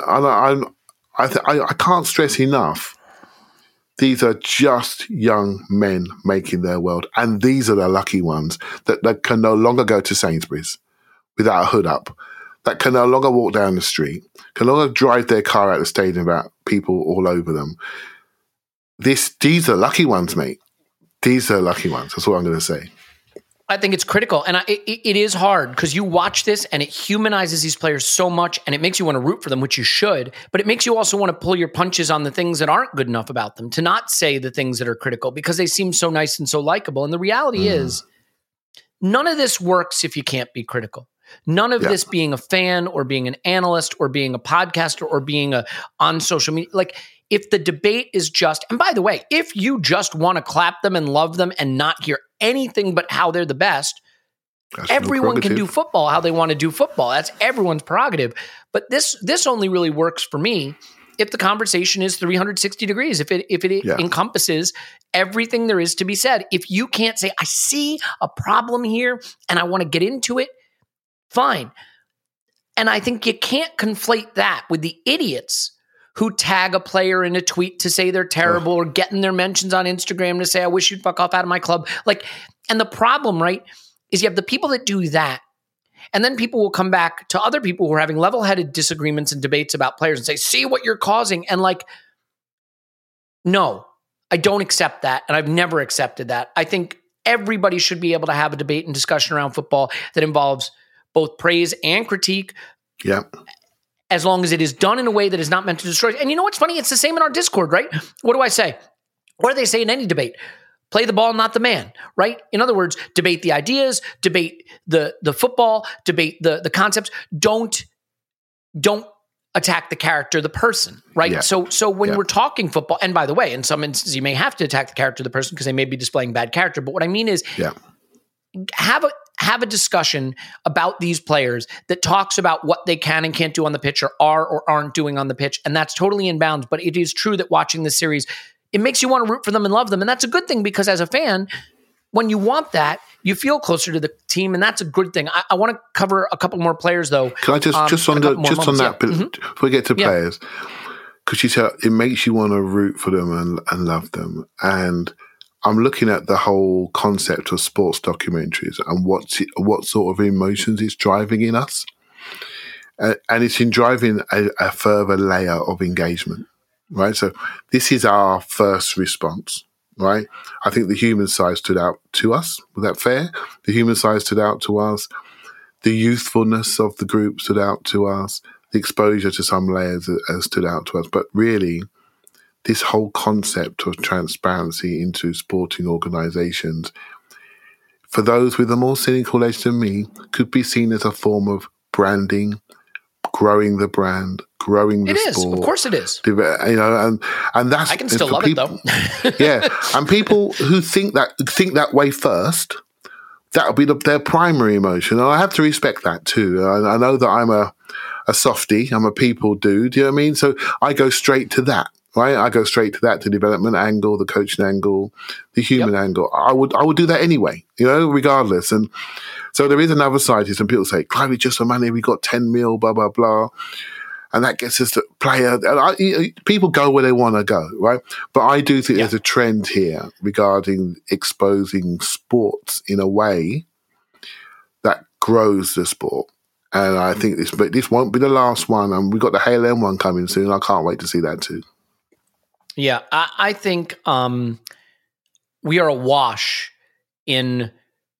I can't stress enough, these are just young men making their world. And these are the lucky ones that can no longer go to Sainsbury's without a hood up, that can no longer walk down the street, can no longer drive their car out the stadium without people all over them. These are lucky ones, mate. These are lucky ones. That's what I'm going to say. I think it's critical. And it is hard because you watch this and it humanizes these players so much and it makes you want to root for them, which you should, but it makes you also want to pull your punches on the things that aren't good enough about them, to not say the things that are critical because they seem so nice and so likable. And the reality is none of this works if you can't be critical. None of this being a fan or being an analyst or being a podcaster or being on social media. Like, if the debate is just, and by the way, if you just want to clap them and love them and not hear anything but how they're the best, everyone can do football how they want to do football. That's everyone's prerogative. But this only really works for me if the conversation is 360 degrees, if it encompasses everything there is to be said. If you can't say, I see a problem here and I want to get into it, fine. And I think you can't conflate that with the idiots who tag a player in a tweet to say they're terrible or getting their mentions on Instagram to say, I wish you'd fuck off out of my club. And the problem, right, is you have the people that do that. And then people will come back to other people who are having level-headed disagreements and debates about players and say, see what you're causing. And no, I don't accept that. And I've never accepted that. I think everybody should be able to have a debate and discussion around football that involves both praise and critique. Yeah. As long as it is done in a way that is not meant to destroy. And you know what's funny? It's the same in our Discord, right? What do I say? What do they say in any debate? Play the ball, not the man, right? In other words, debate the ideas, debate the football, debate the concepts. Don't attack the character, the person, right? Yeah. So when we're talking football, and by the way, in some instances, you may have to attack the character of the person because they may be displaying bad character. But what I mean is have a discussion about these players that talks about what they can and can't do on the pitch or are or aren't doing on the pitch. And that's totally in bounds. But it is true that watching this series, it makes you want to root for them and love them. And that's a good thing because as a fan, when you want that, you feel closer to the team, and that's a good thing. I want to cover a couple more players, though. Can I just on that, before we get to players, because you said it makes you want to root for them and love them. And I'm looking at the whole concept of sports documentaries and what sort of emotions it's driving in us. And it's in driving a further layer of engagement, right? So this is our first response, right? I think the human side stood out to us. Was that fair? The human side stood out to us. The youthfulness of the group stood out to us. The exposure to some layers has stood out to us. But really, this whole concept of transparency into sporting organisations, for those with a more cynical edge than me, could be seen as a form of branding, growing the brand, growing the sport. It is. Of course it is. You know, and that's... I can still love people, it, though. Yeah. And people who think that way first, that'll be their primary emotion. And I have to respect that too. I know that I'm a softie. I'm a people dude. You know what I mean? So I go straight to that. Right, I go straight to that, the development angle, the coaching angle, the human angle. I would do that anyway, regardless. And so there is another side to some people say, Clive, it's just for money. We got 10 mil, blah, blah, blah. And that gets us to player. People go where they want to go, right? But I do think there's a trend here regarding exposing sports in a way that grows the sport. And I think this won't be the last one. And we've got the Halo M one coming soon. I can't wait to see that too. Yeah, I think we are awash in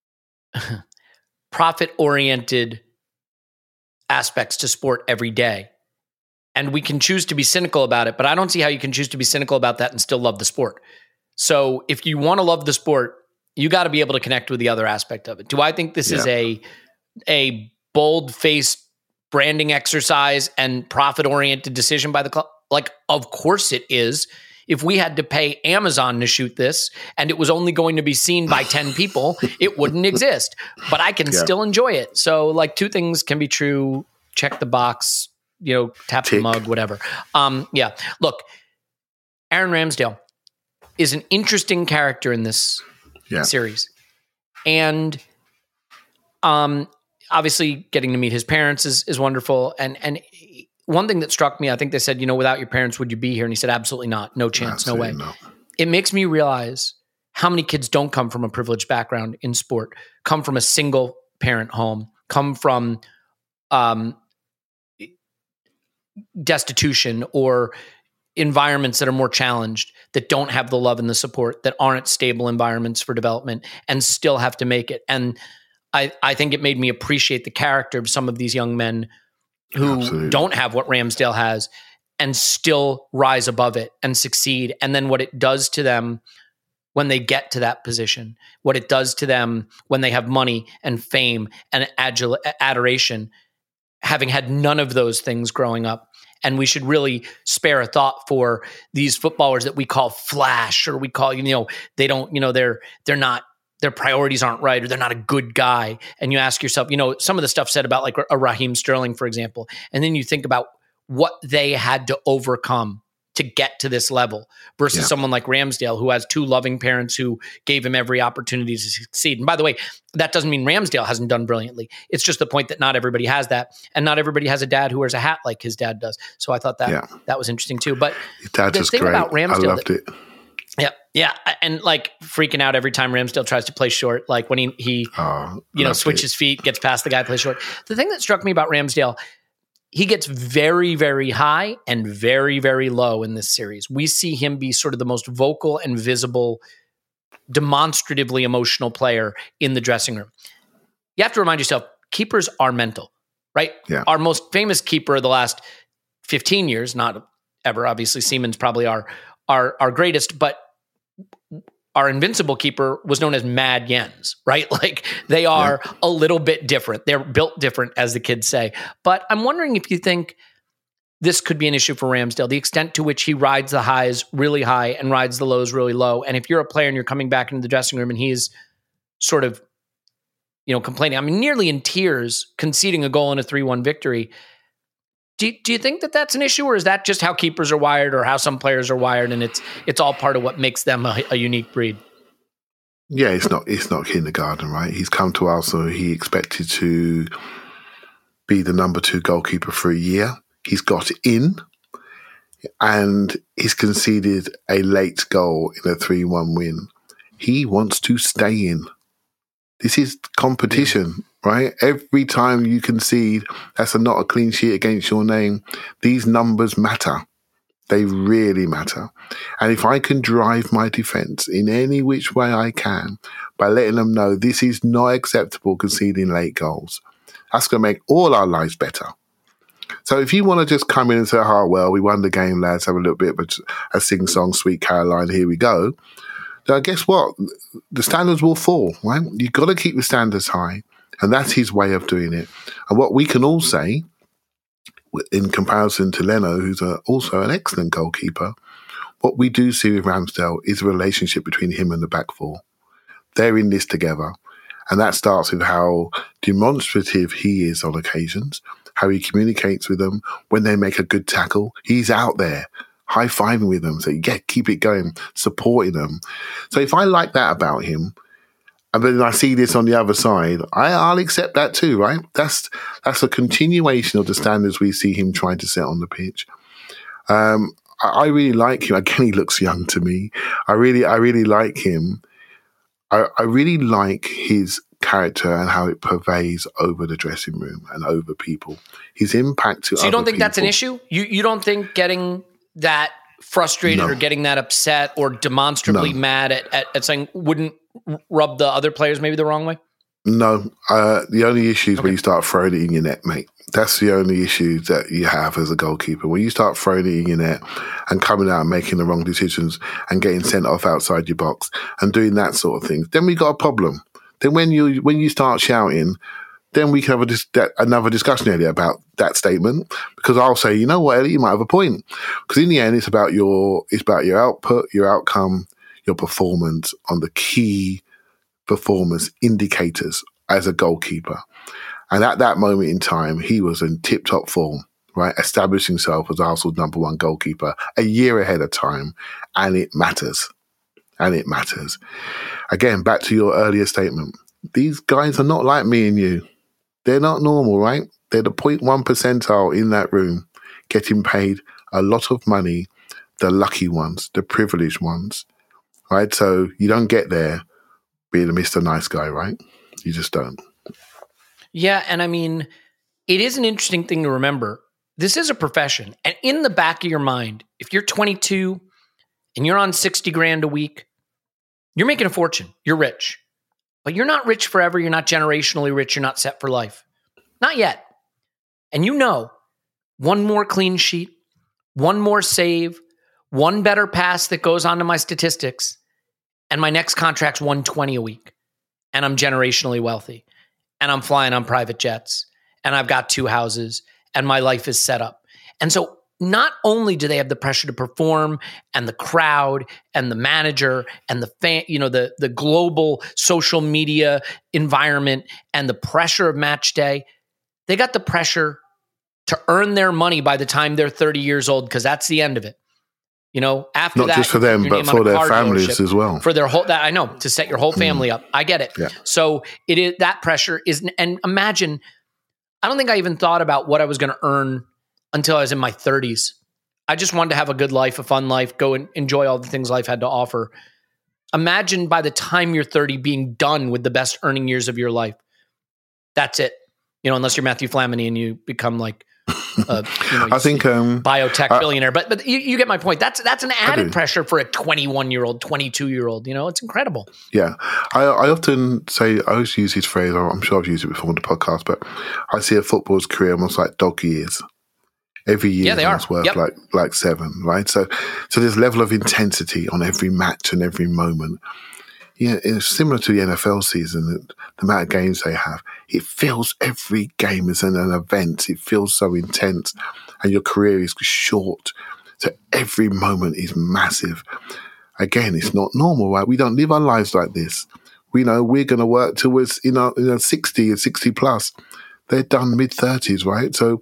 profit-oriented aspects to sport every day. And we can choose to be cynical about it, but I don't see how you can choose to be cynical about that and still love the sport. So if you want to love the sport, you got to be able to connect with the other aspect of it. Do I think this is a bold-faced branding exercise and profit-oriented decision by the club? Like, of course it is. If we had to pay Amazon to shoot this and it was only going to be seen by 10 people, it wouldn't exist. But I can still enjoy it. So, like, two things can be true. Check the box, tap the mug, whatever. Look, Aaron Ramsdale is an interesting character in this series. And obviously getting to meet his parents is wonderful. And one thing that struck me, I think they said, without your parents, would you be here? And he said, absolutely not. No chance. Absolutely no way. No. It makes me realize how many kids don't come from a privileged background in sport, come from a single parent home, come from destitution or environments that are more challenged, that don't have the love and the support, that aren't stable environments for development and still have to make it. And I think it made me appreciate the character of some of these young men who don't have what Ramsdale has and still rise above it and succeed. And then what it does to them when they get to that position, what it does to them when they have money and fame and adoration, having had none of those things growing up. And we should really spare a thought for these footballers that we call flash, or we call, they don't, they're not, their priorities aren't right, or they're not a good guy. And you ask yourself, some of the stuff said about like a Raheem Sterling, for example, and then you think about what they had to overcome to get to this level versus someone like Ramsdale, who has two loving parents who gave him every opportunity to succeed. And by the way, that doesn't mean Ramsdale hasn't done brilliantly. It's just the point that not everybody has that. And not everybody has a dad who wears a hat like his dad does. So I thought that was interesting too. But the thing great. About Ramsdale, I loved it. Yeah. And like freaking out every time Ramsdale tries to play short, like when he switches feet, gets past the guy, plays short. The thing that struck me about Ramsdale, he gets very, very high and very, very low in this series. We see him be sort of the most vocal and visible, demonstratively emotional player in the dressing room. You have to remind yourself, keepers are mental, right? Yeah. Our most famous keeper of the last 15 years, not ever, obviously Seaman's probably our greatest, but our invincible keeper was known as Mad Jens, right? Like they are a little bit different. They're built different, as the kids say. But I'm wondering if you think this could be an issue for Ramsdale, the extent to which he rides the highs really high and rides the lows really low. And if you're a player and you're coming back into the dressing room and he's sort of, complaining, nearly in tears, conceding a goal in a 3-1 victory, Do you think that that's an issue, or is that just how keepers are wired, or how some players are wired, and it's all part of what makes them a unique breed? Yeah, it's not kindergarten, right? He's come to Arsenal. He expected to be the number 2 goalkeeper for a year. He's got in, and he's conceded a late goal in a 3-1 win. He wants to stay in. This is competition, right? Every time you concede, that's not a clean sheet against your name. These numbers matter. They really matter. And if I can drive my defence in any which way I can by letting them know this is not acceptable conceding late goals, that's going to make all our lives better. So if you want to just come in and say, oh, well, we won the game, lads, have a little bit of a sing-song, Sweet Caroline, here we go. Now, guess what? The standards will fall, right? You've got to keep the standards high. And that's his way of doing it. And what we can all say, in comparison to Leno, who's also an excellent goalkeeper, what we do see with Ramsdale is a relationship between him and the back four. They're in this together. And that starts with how demonstrative he is on occasions, how he communicates with them. When they make a good tackle, he's out there high-fiving with them, saying, yeah, keep it going, supporting them. So if I like that about him, and then I see this on the other side, I'll accept that too, right? That's a continuation of the standards we see him trying to set on the pitch. I really like him. Again, he looks young to me. I really like him. I really like his character and how it pervades over the dressing room and over people. His impact to other people. So you don't think that's an issue? You don't think getting that frustrated or getting that upset or demonstrably mad at something wouldn't rub the other players maybe the wrong way? No. The only issue is when you start throwing it in your net, mate. That's the only issue that you have as a goalkeeper. When you start throwing it in your net and coming out and making the wrong decisions and getting sent off outside your box and doing that sort of thing, then we got a problem. Then when you start shouting, then we can have another discussion, Elliot, about that statement, because I'll say, you know what, Elliot, you might have a point. Because in the end, it's about your output, your outcome, your performance on the key performance indicators as a goalkeeper. And at that moment in time, he was in tip-top form, right? Establishing himself as Arsenal's number 1 goalkeeper a year ahead of time. And it matters. And it matters. Again, back to your earlier statement. These guys are not like me and you. They're not normal, right? They're the 0.1 percentile in that room, getting paid a lot of money, the lucky ones, the privileged ones, right? So you don't get there being a Mr. Nice Guy, right? You just don't. Yeah, and I mean, it is an interesting thing to remember. This is a profession. And in the back of your mind, if you're 22 and you're on 60 grand a week, you're making a fortune. You're rich. But you're not rich forever. You're not generationally rich. You're not set for life. Not yet. And you know, one more clean sheet, one more save, one better pass that goes onto my statistics, and my next contract's $120 a week. And I'm generationally wealthy. And I'm flying on private jets. And I've got 2 houses. And my life is set up. And so not only do they have the pressure to perform and the crowd and the manager and the fan, the global social media environment and the pressure of match day, they got the pressure to earn their money by the time they're 30 years old, because that's the end of it. After not that, just for them, but for their families as well. For their whole, I know, to set your whole family up. I get it. Yeah. So it is, that pressure is, and imagine, I don't think I even thought about what I was going to earn until I was in my 30s. I just wanted to have a good life, a fun life, go and enjoy all the things life had to offer. Imagine by the time you're 30 being done with the best earning years of your life. That's it. Unless you're Matthew Flamini and you become like, I think biotech billionaire. But you get my point. That's an added pressure for a 21-year-old, 22-year-old. It's incredible. Yeah. I often say, I always use this phrase, I'm sure I've used it before on the podcast, but I see a footballer's career almost like dog years. Every year is worth like 7, right? So there's a level of intensity on every match and every moment. Yeah, it's similar to the NFL season, the amount of games they have. It feels every game is an event. It feels so intense, and your career is short. So every moment is massive. Again, it's not normal, right? We don't live our lives like this. We know we're going to work towards 60 and 60 plus. They're done mid-30s, right? So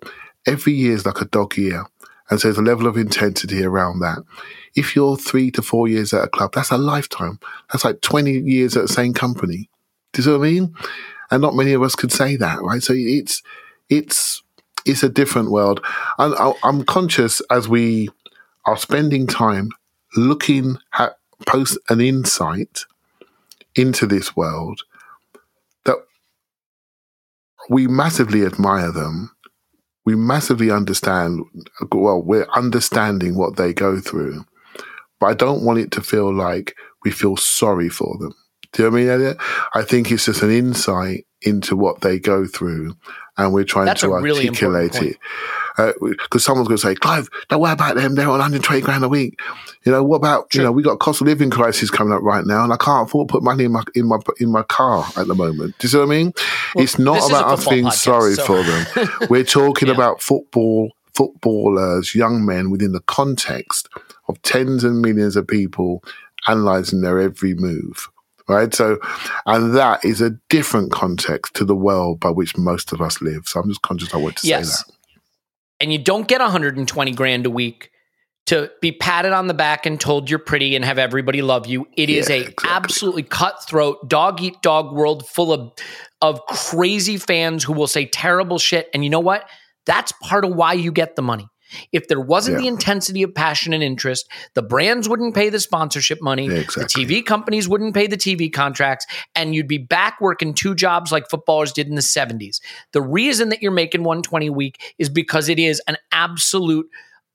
every year is like a dog year. And so there's a level of intensity around that. If you're 3 to 4 years at a club, that's a lifetime. That's like 20 years at the same company. Do you see what I mean? And not many of us could say that, right? So it's a different world. And I'm conscious as we are spending time looking at post an insight into this world that we massively admire them. We massively understand, well, we're understanding what they go through, but I don't want it to feel like we feel sorry for them. Do you know what I mean, Elliot? I think it's just an insight into what they go through, and we're trying to articulate it. Because someone's going to say, Clive, now what about them? They're on 120 grand a week. What about, we got a cost of living crisis coming up right now, and I can't afford to put money in my car at the moment. Do you see what I mean? Well, it's not about us being sorry for them. We're talking about footballers, young men within the context of tens of millions of people analysing their every move. Right. So, and that is a different context to the world by which most of us live. So I'm just conscious I want to say that. And you don't get 120 grand a week to be patted on the back and told you're pretty and have everybody love you. It is absolutely cutthroat, dog-eat-dog world full of crazy fans who will say terrible shit. And you know what? That's part of why you get the money. If there wasn't the intensity of passion and interest, the brands wouldn't pay the sponsorship money, the TV companies wouldn't pay the TV contracts, and you'd be back working 2 jobs like footballers did in the 70s. The reason that you're making 120 a week is because it is an absolute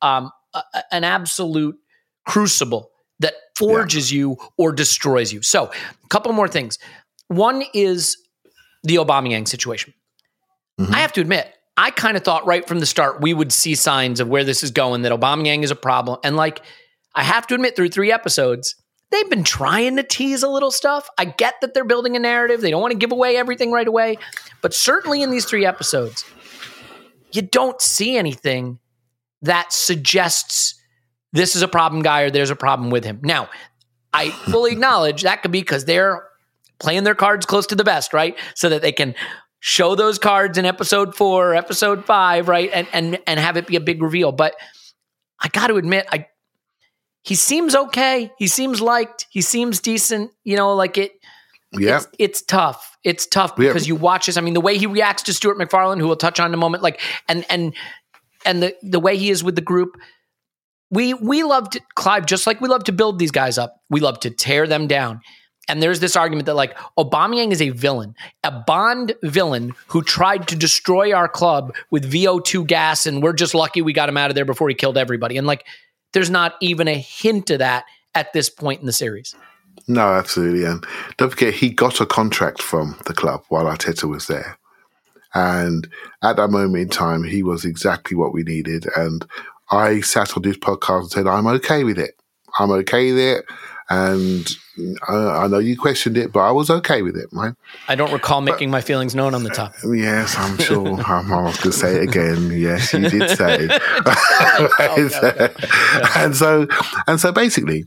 crucible that forges you or destroys you. So, a couple more things. One is the Aubameyang situation. Mm-hmm. I have to admit, I kind of thought right from the start we would see signs of where this is going, that Aubameyang is a problem. And I have to admit, through 3 episodes, they've been trying to tease a little stuff. I get that they're building a narrative. They don't want to give away everything right away. But certainly in these 3 episodes, you don't see anything that suggests this is a problem guy or there's a problem with him. Now, I fully acknowledge that could be because they're playing their cards close to the vest, right? So that they can show those cards in episode 4, episode 5, right? And have it be a big reveal. But I got to admit, he seems okay. He seems liked. He seems decent. It's tough. It's tough because you watch this. I mean, the way he reacts to Stuart McFarlane, who we'll touch on in a moment, and the way he is with the group. We love to, Clive, just like we love to build these guys up, we love to tear them down. And there's this argument that Aubameyang is a villain, a Bond villain who tried to destroy our club with VO2 gas, and we're just lucky we got him out of there before he killed everybody. And there's not even a hint of that at this point in the series. No, absolutely. And don't forget, he got a contract from the club while Arteta was there. And at that moment in time, he was exactly what we needed. And I sat on this podcast and said, I'm okay with it. I'm okay with it. And I know you questioned it, but I was okay with it, right? I don't recall making my feelings known on the top. Yes, I'm sure. I'm going to say it again. Yes, you did say. And so basically,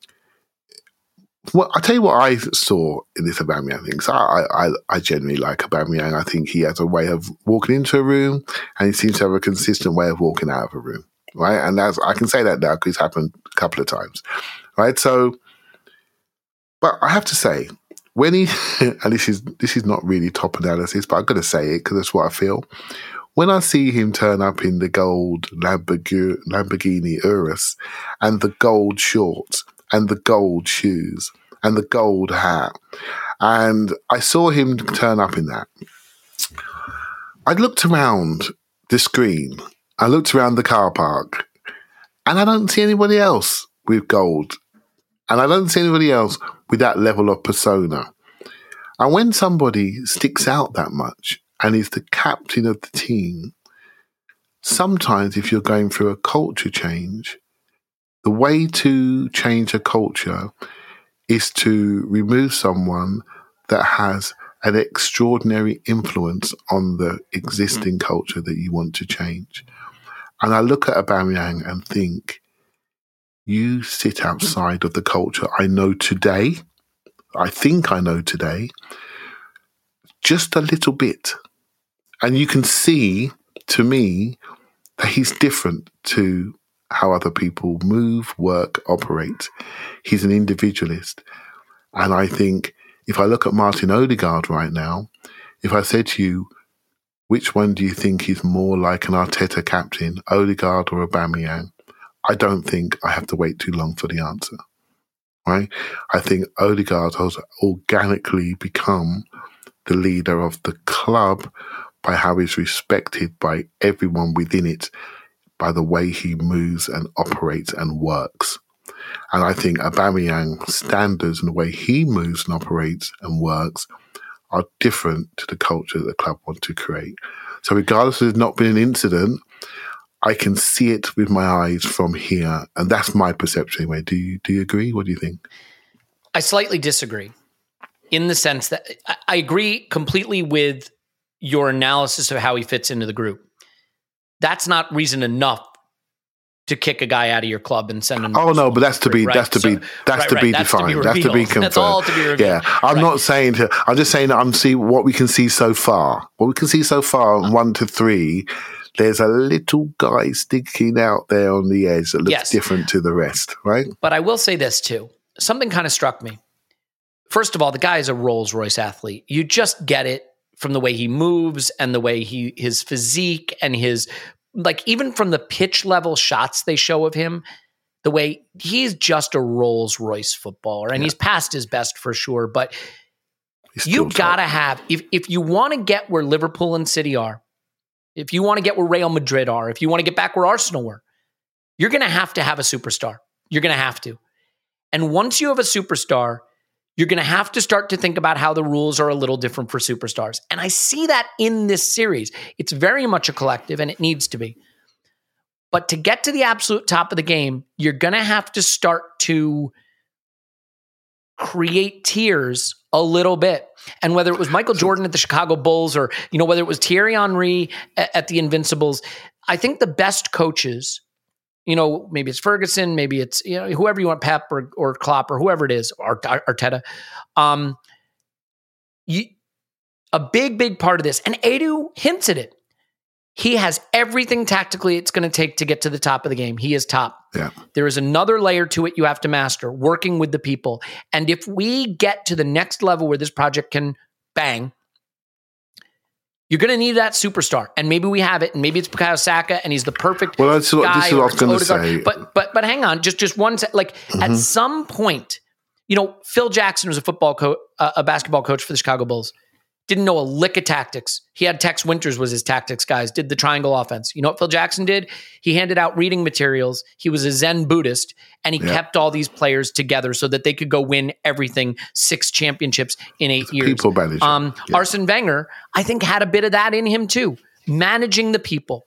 I tell you what I saw in this Aubameyang thing. So I generally like Aubameyang. I think he has a way of walking into a room, and he seems to have a consistent way of walking out of a room, right? And I can say that now because it's happened a couple of times, right? So. But I have to say, when he, and this is not really top analysis, but I'm going to say it because that's what I feel. When I see him turn up in the gold Lamborghini Urus and the gold shorts and the gold shoes and the gold hat, and I saw him turn up in that, I looked around the screen, I looked around the car park, and I don't see anybody else with gold. And I don't see anybody else with that level of persona. And when somebody sticks out that much and is the captain of the team, sometimes if you're going through a culture change, the way to change a culture is to remove someone that has an extraordinary influence on the existing culture that you want to change. And I look at Aubameyang and think, you sit outside of the culture I know today, I think I know today, just a little bit. And you can see, to me, he's different to how other people move, work, operate. He's an individualist. And I think if I look at Martin Odegaard right now, if I said to you, which one do you think is more like an Arteta captain, Odegaard or Aubameyang? I don't think I have to wait too long for the answer, right? I think Odegaard has organically become the leader of the club by how he's respected by everyone within it, by the way he moves and operates and works. And I think Aubameyang's standards and the way he moves and operates and works are different to the culture that the club want to create. So regardless of there's not been an incident, I can see it with my eyes from here. And that's my perception anyway. Do you agree? What do you think? I slightly disagree in the sense that I agree completely with your analysis of how he fits into the group. That's not reason enough to kick a guy out of your club and send him. Oh no, but that's to be defined. That's to be confirmed. That's all to be revealed. Yeah, I'm not saying to. I'm just saying that I'm seeing what we can see so far. What we can see so far, 1 to 3. There's a little guy sticking out there on the edge that looks different to the rest, right? But I will say this too. Something kind of struck me. First of all, the guy is a Rolls-Royce athlete. You just get it from the way he moves and the way his physique and his, like, even from the pitch level shots they show of him, the way he's just a Rolls-Royce footballer. And he's past his best for sure. But you gotta have, if you want to get where Liverpool and City are, if you want to get where Real Madrid are, if you want to get back where Arsenal were, you're going to have a superstar. You're going to have to. And once you have a superstar, you're going to have to start to think about how the rules are a little different for superstars. And I see that in this series. It's very much a collective, and it needs to be. But to get to the absolute top of the game, you're going to have to start to create tiers a little bit. And whether it was Michael Jordan at the Chicago Bulls or, whether it was Thierry Henry at the Invincibles, I think the best coaches, maybe it's Ferguson, maybe it's, whoever you want, Pep or Klopp or whoever it is, or Arteta. A big part of this, and Edu hints at it. He has everything tactically it's going to take to get to the top of the game. He is top. Yeah. There is another layer to it you have to master, working with the people. And if we get to the next level where this project can bang, you're going to need that superstar. And maybe we have it, and maybe it's Bukayo Saka, and he's the perfect guy. This is what I was going to say. But hang on, just one at some point, Phil Jackson was a basketball coach for the Chicago Bulls. Didn't know a lick of tactics. He had Tex Winters was his tactics guys, did the triangle offense. You know what Phil Jackson did? He handed out reading materials. He was a Zen Buddhist, and he kept all these players together so that they could go win everything, 6 championships in 8 years. People management. Arsene Wenger, I think, had a bit of that in him too. Managing the people.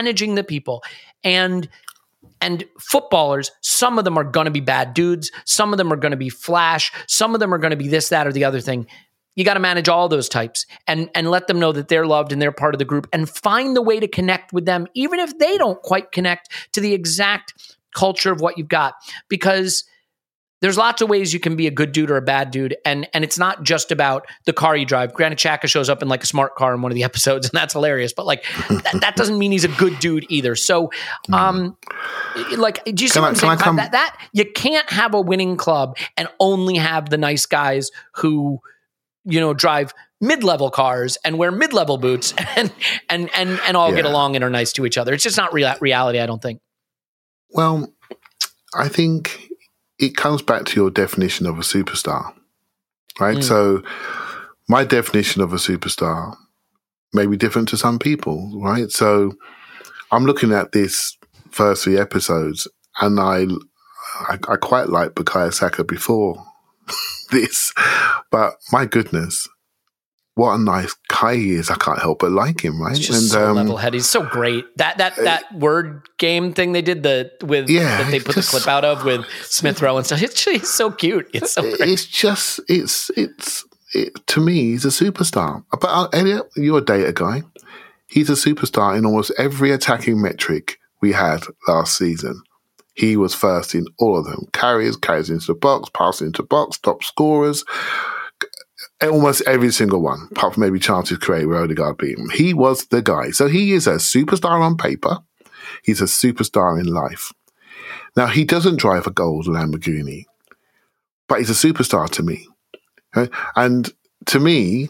And footballers, some of them are going to be bad dudes. Some of them are going to be flash. Some of them are going to be this, that, or the other thing. You got to manage all those types and let them know that they're loved and they're part of the group, and find the way to connect with them, even if they don't quite connect to the exact culture of what you've got. Because there's lots of ways you can be a good dude or a bad dude, and it's not just about the car you drive. Granted, Xhaka shows up in like a smart car in one of the episodes, and that's hilarious. But like that doesn't mean he's a good dude either. So, do you see what I'm saying? That you can't have a winning club and only have the nice guys who drive mid-level cars and wear mid-level boots and all get along and are nice to each other. It's just not reality, I don't think. Well, I think it comes back to your definition of a superstar, right? So my definition of a superstar may be different to some people, right? So I'm looking at this first 3 episodes, and I quite like Bukayo Saka before this, but my goodness, what a nice guy he is. I can't help but like him, right? He's just so level-headed. He's so great. That word game thing they did that they put the clip out of with Smith Rowe and stuff. It's so cute. It's so great. It's just to me, he's a superstar. But Elliot, you're a data guy. He's a superstar in almost every attacking metric we had last season. He was first in all of them. Carries into the box, passing into the box, top scorers. Almost every single one, apart from maybe chances created where Odegaard beat him. He was the guy. So he is a superstar on paper. He's a superstar in life. Now, he doesn't drive a gold Lamborghini, but he's a superstar to me. Okay? And to me,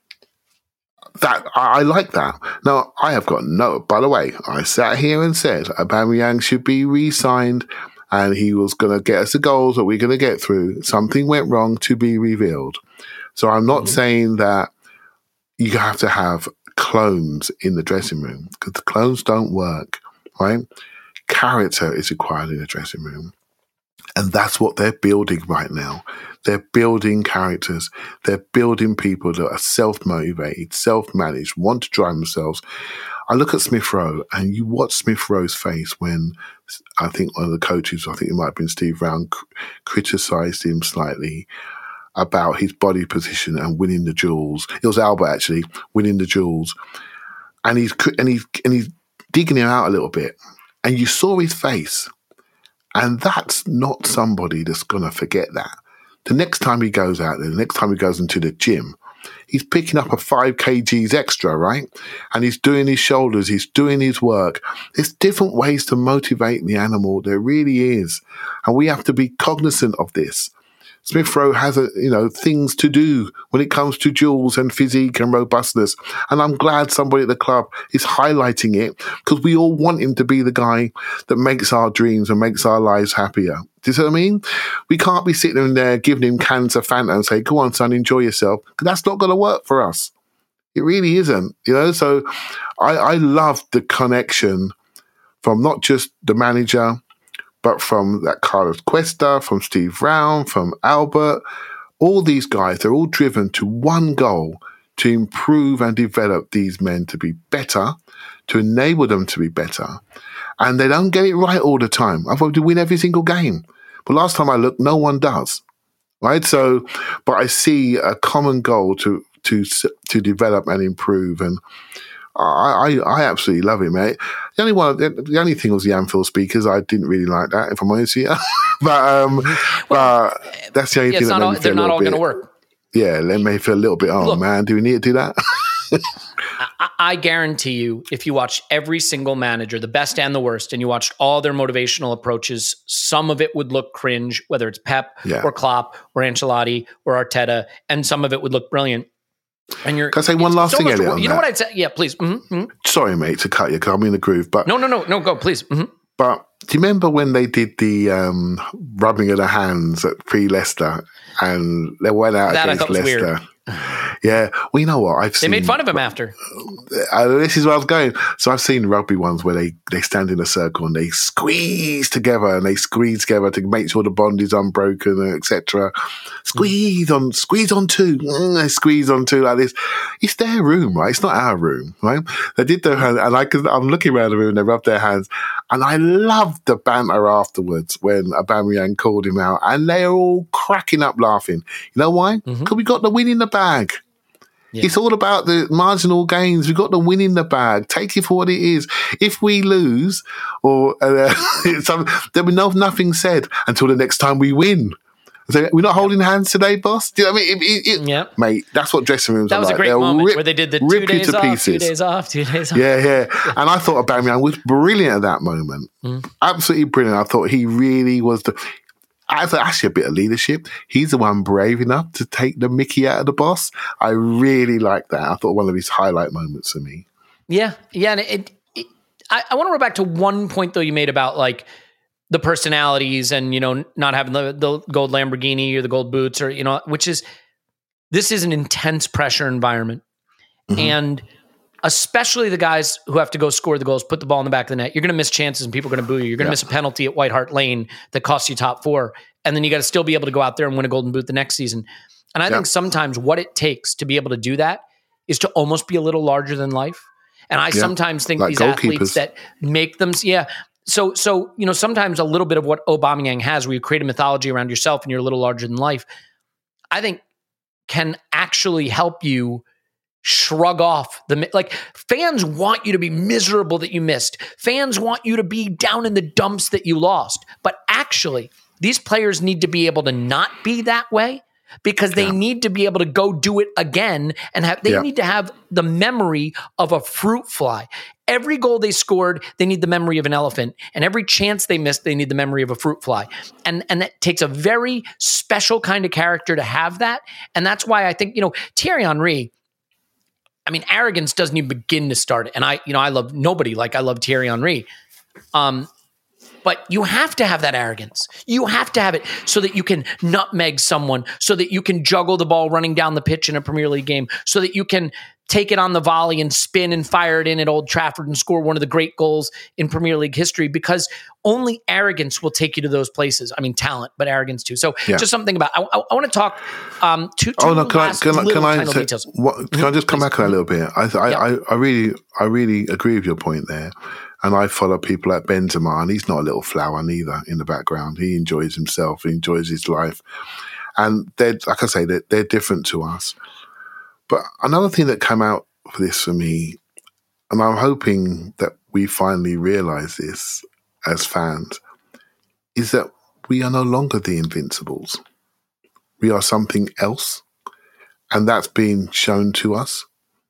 that I like that. Now, I have got by the way, I sat here and said Aubameyang should be re-signed and he was going to get us the goals that we're going to get through. Something went wrong, to be revealed. So I'm not saying that you have to have clones in the dressing room, because the clones don't work, right? Character is required in the dressing room. And that's what they're building right now. They're building characters. They're building people that are self-motivated, self-managed, want to drive themselves. I look at Smith Rowe, and you watch Smith Rowe's face when I think one of the coaches, I think it might have been Steve Brown, criticised him slightly about his body position and winning the duels. It was Albert, actually, winning the duels. And he's digging him out a little bit. And you saw his face. And that's not somebody that's going to forget that. The next time he goes out there, the next time he goes into the gym, he's picking up a 5 kgs extra, right? And he's doing his shoulders, he's doing his work. There's different ways to motivate the animal. There really is. And we have to be cognizant of this. Smith Rowe has things to do when it comes to duels and physique and robustness. And I'm glad somebody at the club is highlighting it, because we all want him to be the guy that makes our dreams and makes our lives happier. Do you see what I mean? We can't be sitting in there giving him cans of Fanta and say, go on, son, enjoy yourself, because that's not going to work for us. It really isn't, So I love the connection from not just the manager, but from that Carlos Cuesta, from Steve Brown, from Albert, all these guys, they're all driven to one goal, to improve and develop these men to be better, to enable them to be better. And they don't get it right all the time. I've got to win every single game. But last time I looked, no one does. Right? So, but I see a common goal to develop and improve. And I absolutely love it, mate. The only thing was the Anfield speakers. I didn't really like that, if I'm honest with you. but that's the only thing that made me feel they're not all going to work. Yeah, they made me feel a little bit, man, do we need to do that? I guarantee you, if you watch every single manager, the best and the worst, and you watched all their motivational approaches, some of it would look cringe, whether it's Pep or Klopp or Ancelotti or Arteta, and some of it would look brilliant. And Can I say one last thing, Elliot? You know what I'd say? Yeah, please. Mm-hmm. Sorry, mate, to cut you, because I'm in the groove. But No, go, please. Mm-hmm. But do you remember when they did the rubbing of the hands at pre-Leicester, and they went out that against Leicester? Weird. Yeah, well, you know what? They made fun of him after. This is where I was going. So I've seen rugby ones where they stand in a circle and they squeeze together to make sure the bond is unbroken, etc. Squeeze on two. They squeeze on two like this. It's their room, right? It's not our room, right? They did their hands, and I'm looking around the room and they rub their hands, and I loved the banter afterwards when Aubameyang called him out, and they are all cracking up laughing. You know why? Because we got the win in the bag. Yeah. It's all about the marginal gains. We've got the win in the bag. Take it for what it is. If we lose, or there'll be nothing said until the next time we win. So we're not holding hands today, boss. Do you know what I mean? Mate, that's what dressing rooms are like. That was a great moment where they did the 2 days off, 2 days off, 2 days off. Yeah. And I thought Aubameyang was brilliant at that moment. Absolutely brilliant. I thought he really was actually a bit of leadership. He's the one brave enough to take the mickey out of the boss. I really like that. I thought one of his highlight moments for me. Yeah. And I want to go back to one point though you made about like the personalities and, not having the gold Lamborghini or the gold boots or, which is, this is an intense pressure environment. And especially the guys who have to go score the goals, put the ball in the back of the net. You're going to miss chances and people are going to boo you. You're going to miss a penalty at White Hart Lane that costs you top 4. And then you got to still be able to go out there and win a golden boot the next season. And I think sometimes what it takes to be able to do that is to almost be a little larger than life. And I sometimes think like these athletes that make them, So, sometimes a little bit of what Aubameyang has, where you create a mythology around yourself and you're a little larger than life, I think can actually help you shrug off fans want you to be miserable that you missed. Fans want you to be down in the dumps that you lost. But actually, these players need to be able to not be that way because they need to be able to go do it again, and they need to have the memory of a fruit fly. Every goal they scored, they need the memory of an elephant, and every chance they missed, they need the memory of a fruit fly. And that takes a very special kind of character to have that, and that's why I think, Thierry Henry, I mean, arrogance doesn't even begin to start it. And I love nobody like I love Thierry Henry. But you have to have that arrogance. You have to have it so that you can nutmeg someone, so that you can juggle the ball running down the pitch in a Premier League game, so that you can take it on the volley and spin and fire it in at Old Trafford and score one of the great goals in Premier League history, because only arrogance will take you to those places. I mean, talent, but arrogance too. So just something about, I want to talk to can I just come back on that a little bit? I really agree with your point there. And I follow people like Benzema, and he's not a little flower neither in the background. He enjoys himself. He enjoys his life. And they're, like I say, they're different to us. But another thing that came out for this for me, and I'm hoping that we finally realize this as fans, is that we are no longer the Invincibles. We are something else. And that's being shown to us.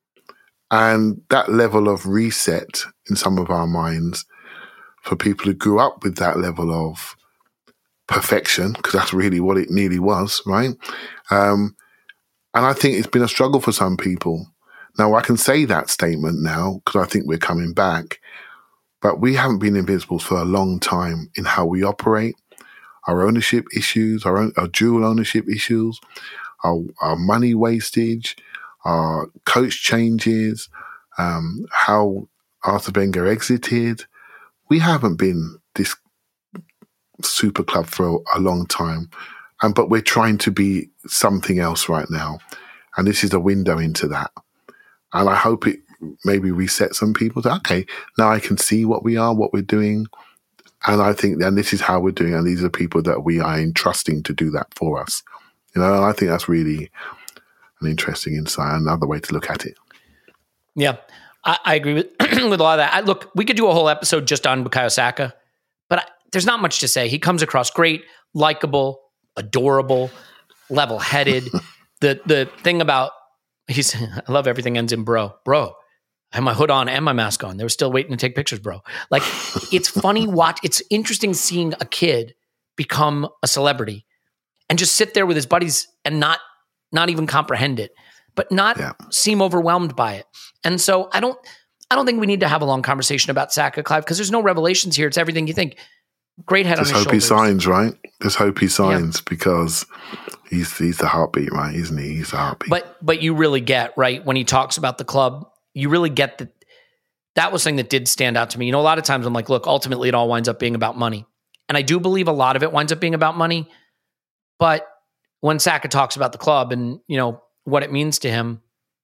And that level of reset in some of our minds for people who grew up with that level of perfection, because that's really what it nearly was, right? And I think it's been a struggle for some people. Now, I can say that statement now because I think we're coming back, but we haven't been invincible for a long time in how we operate, our ownership issues, our dual ownership issues, our money wastage, our coach changes, how Arthur Wenger exited. We haven't been this super club for a long time, but we're trying to be something else right now. And this is a window into that. And I hope it maybe resets some people to, okay, now I can see what we are, what we're doing. And I think then this is how we're doing. And these are people that we are entrusting to do that for us. And I think that's really an interesting insight, another way to look at it. Yeah, I agree with with a lot of that. Look, we could do a whole episode just on Bukayo Saka, but there's not much to say. He comes across great, likable, adorable, level-headed. The thing about I love everything ends in bro. Bro, I have my hood on and my mask on. They were still waiting to take pictures, bro. Like, it's funny it's interesting seeing a kid become a celebrity and just sit there with his buddies and not even comprehend it, but not seem overwhelmed by it. And so I don't think we need to have a long conversation about Saka, Clive, because there's no revelations here. It's everything you think. Great head on his shoulders. Just hope he signs, right? Just hope he signs because he's the heartbeat, right? Isn't he? He's the heartbeat. But you really get, right, when he talks about the club, you really get that was something that did stand out to me. A lot of times I'm like, look, ultimately it all winds up being about money. And I do believe a lot of it winds up being about money. But when Saka talks about the club and, what it means to him,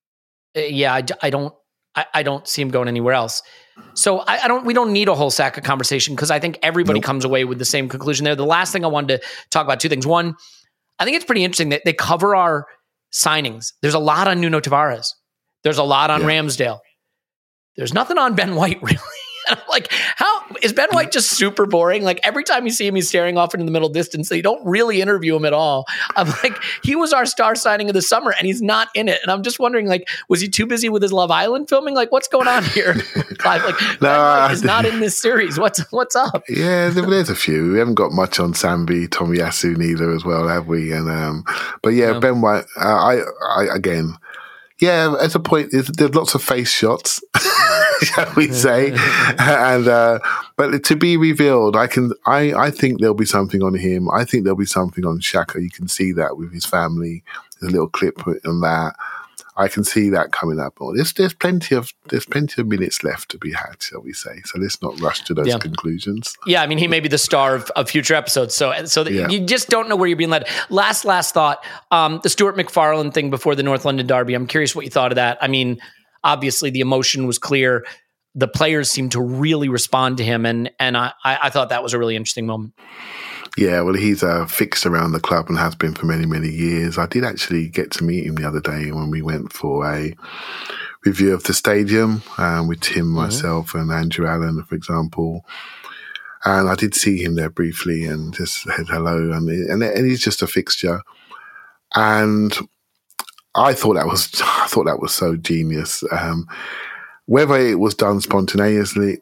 I don't see him going anywhere else. So we don't need a whole Saka conversation because I think everybody comes away with the same conclusion there. The last thing I wanted to talk about, two things. One, I think it's pretty interesting that they cover our signings. There's a lot on Nuno Tavares. There's a lot on Ramsdale. There's nothing on Ben White, really. I'm like, how is Ben White just super boring? Like, every time you see him, he's staring off into the middle distance. They don't really interview him at all. I'm like, he was our star signing of the summer and he's not in it. And I'm just wondering, like, was he too busy with his Love Island filming? Like, what's going on here? Like, Ben White is not in this series. What's up? Yeah, there's a few. We haven't got much on Sambi, Tomiyasu neither as well, have we? And but Ben White, I again. Yeah, at a point, there's lots of face shots, shall we say, and but to be revealed, I think there'll be something on him. I think there'll be something on Xhaka. You can see that with his family. There's a little clip on that. I can see that coming up. There's plenty of minutes left to be had, shall we say? So let's not rush to those conclusions. Yeah, I mean, he may be the star of future episodes. So you just don't know where you're being led. Last thought. The Stuart McFarlane thing before the North London derby. I'm curious what you thought of that. I mean, obviously the emotion was clear. The players seemed to really respond to him, and I thought that was a really interesting moment. Yeah, well, he's fixed around the club and has been for many, many years. I did actually get to meet him the other day when we went for a review of the stadium with Tim, myself, and Andrew Allen, for example. And I did see him there briefly and just said hello. And he's just a fixture. And I thought that was so genius. Whether it was done spontaneously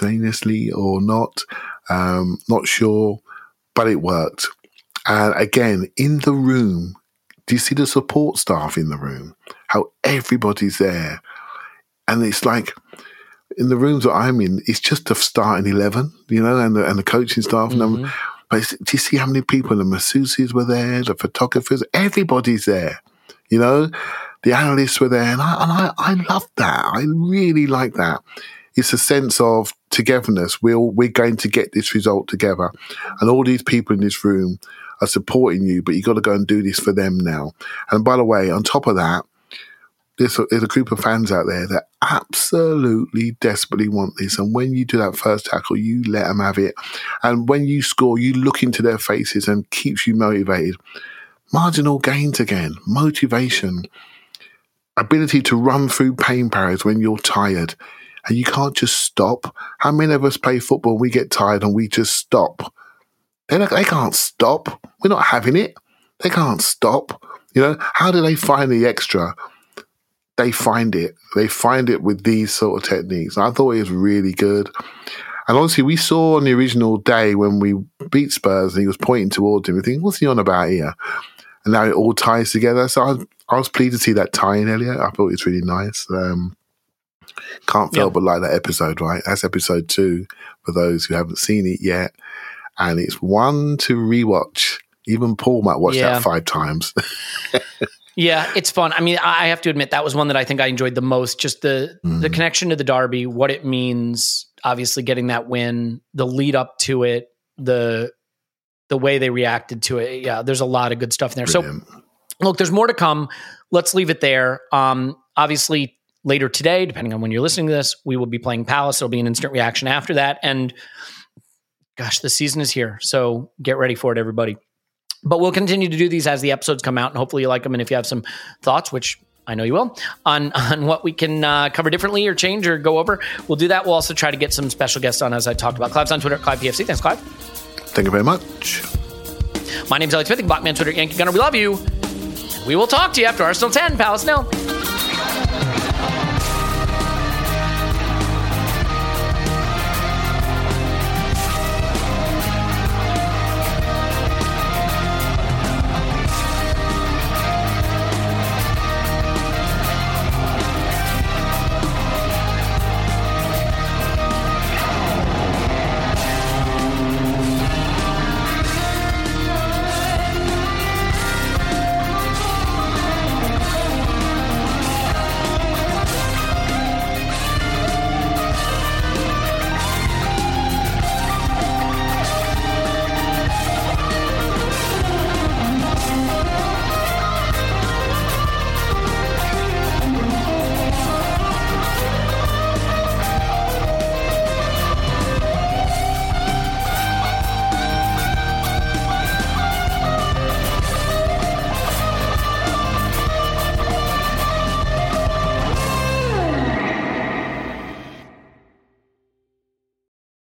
or not sure, but it worked. And again, in the room, do you see the support staff in the room? How everybody's there. And it's like, in the rooms that I'm in, it's just the starting 11, and the coaching staff. Mm-hmm. But do you see how many people? The masseuses were there, the photographers, everybody's there. The analysts were there, and I love that. I really like that. It's a sense of togetherness. We're going to get this result together, and all these people in this room are supporting you. But you got to go and do this for them now. And by the way, on top of that, there's a group of fans out there that absolutely desperately want this. And when you do that first tackle, you let them have it. And when you score, you look into their faces and keeps you motivated. Marginal gains again, motivation, ability to run through pain barriers when you're tired. And you can't just stop. How many of us play football, we get tired and we just stop? They can't stop. We're not having it. They can't stop. How do they find the extra? They find it. They find it with these sort of techniques. And I thought it was really good. And honestly, we saw on the original day when we beat Spurs and he was pointing towards him, we think, what's he on about here? And now it all ties together. So I was pleased to see that tie-in, Elliot. I thought it was really nice. Can't fail but like that episode, right? That's episode 2 for those who haven't seen it yet. And it's one to rewatch. Even Paul might watch that 5 times. Yeah, it's fun. I mean, I have to admit that was one that I think I enjoyed the most. Just the connection to the derby, what it means, obviously getting that win, the lead up to it, the way they reacted to it. Yeah, there's a lot of good stuff in there. Brilliant. So look, there's more to come. Let's leave it there. Obviously later today, depending on when you're listening to this, we will be playing Palace. There'll be an instant reaction after that. And gosh, the season is here. So get ready for it, everybody. But we'll continue to do these as the episodes come out, and hopefully you like them. And if you have some thoughts, which I know you will, on what we can cover differently or change or go over, we'll do that. We'll also try to get some special guests on, as I talked about. Clive's on Twitter at ClivePFC. Thanks, Clive. Thank you very much. My name's Alex Smith, Blackman Twitter, Yankee Gunner. We love you. We will talk to you after Arsenal 10, Palace 0.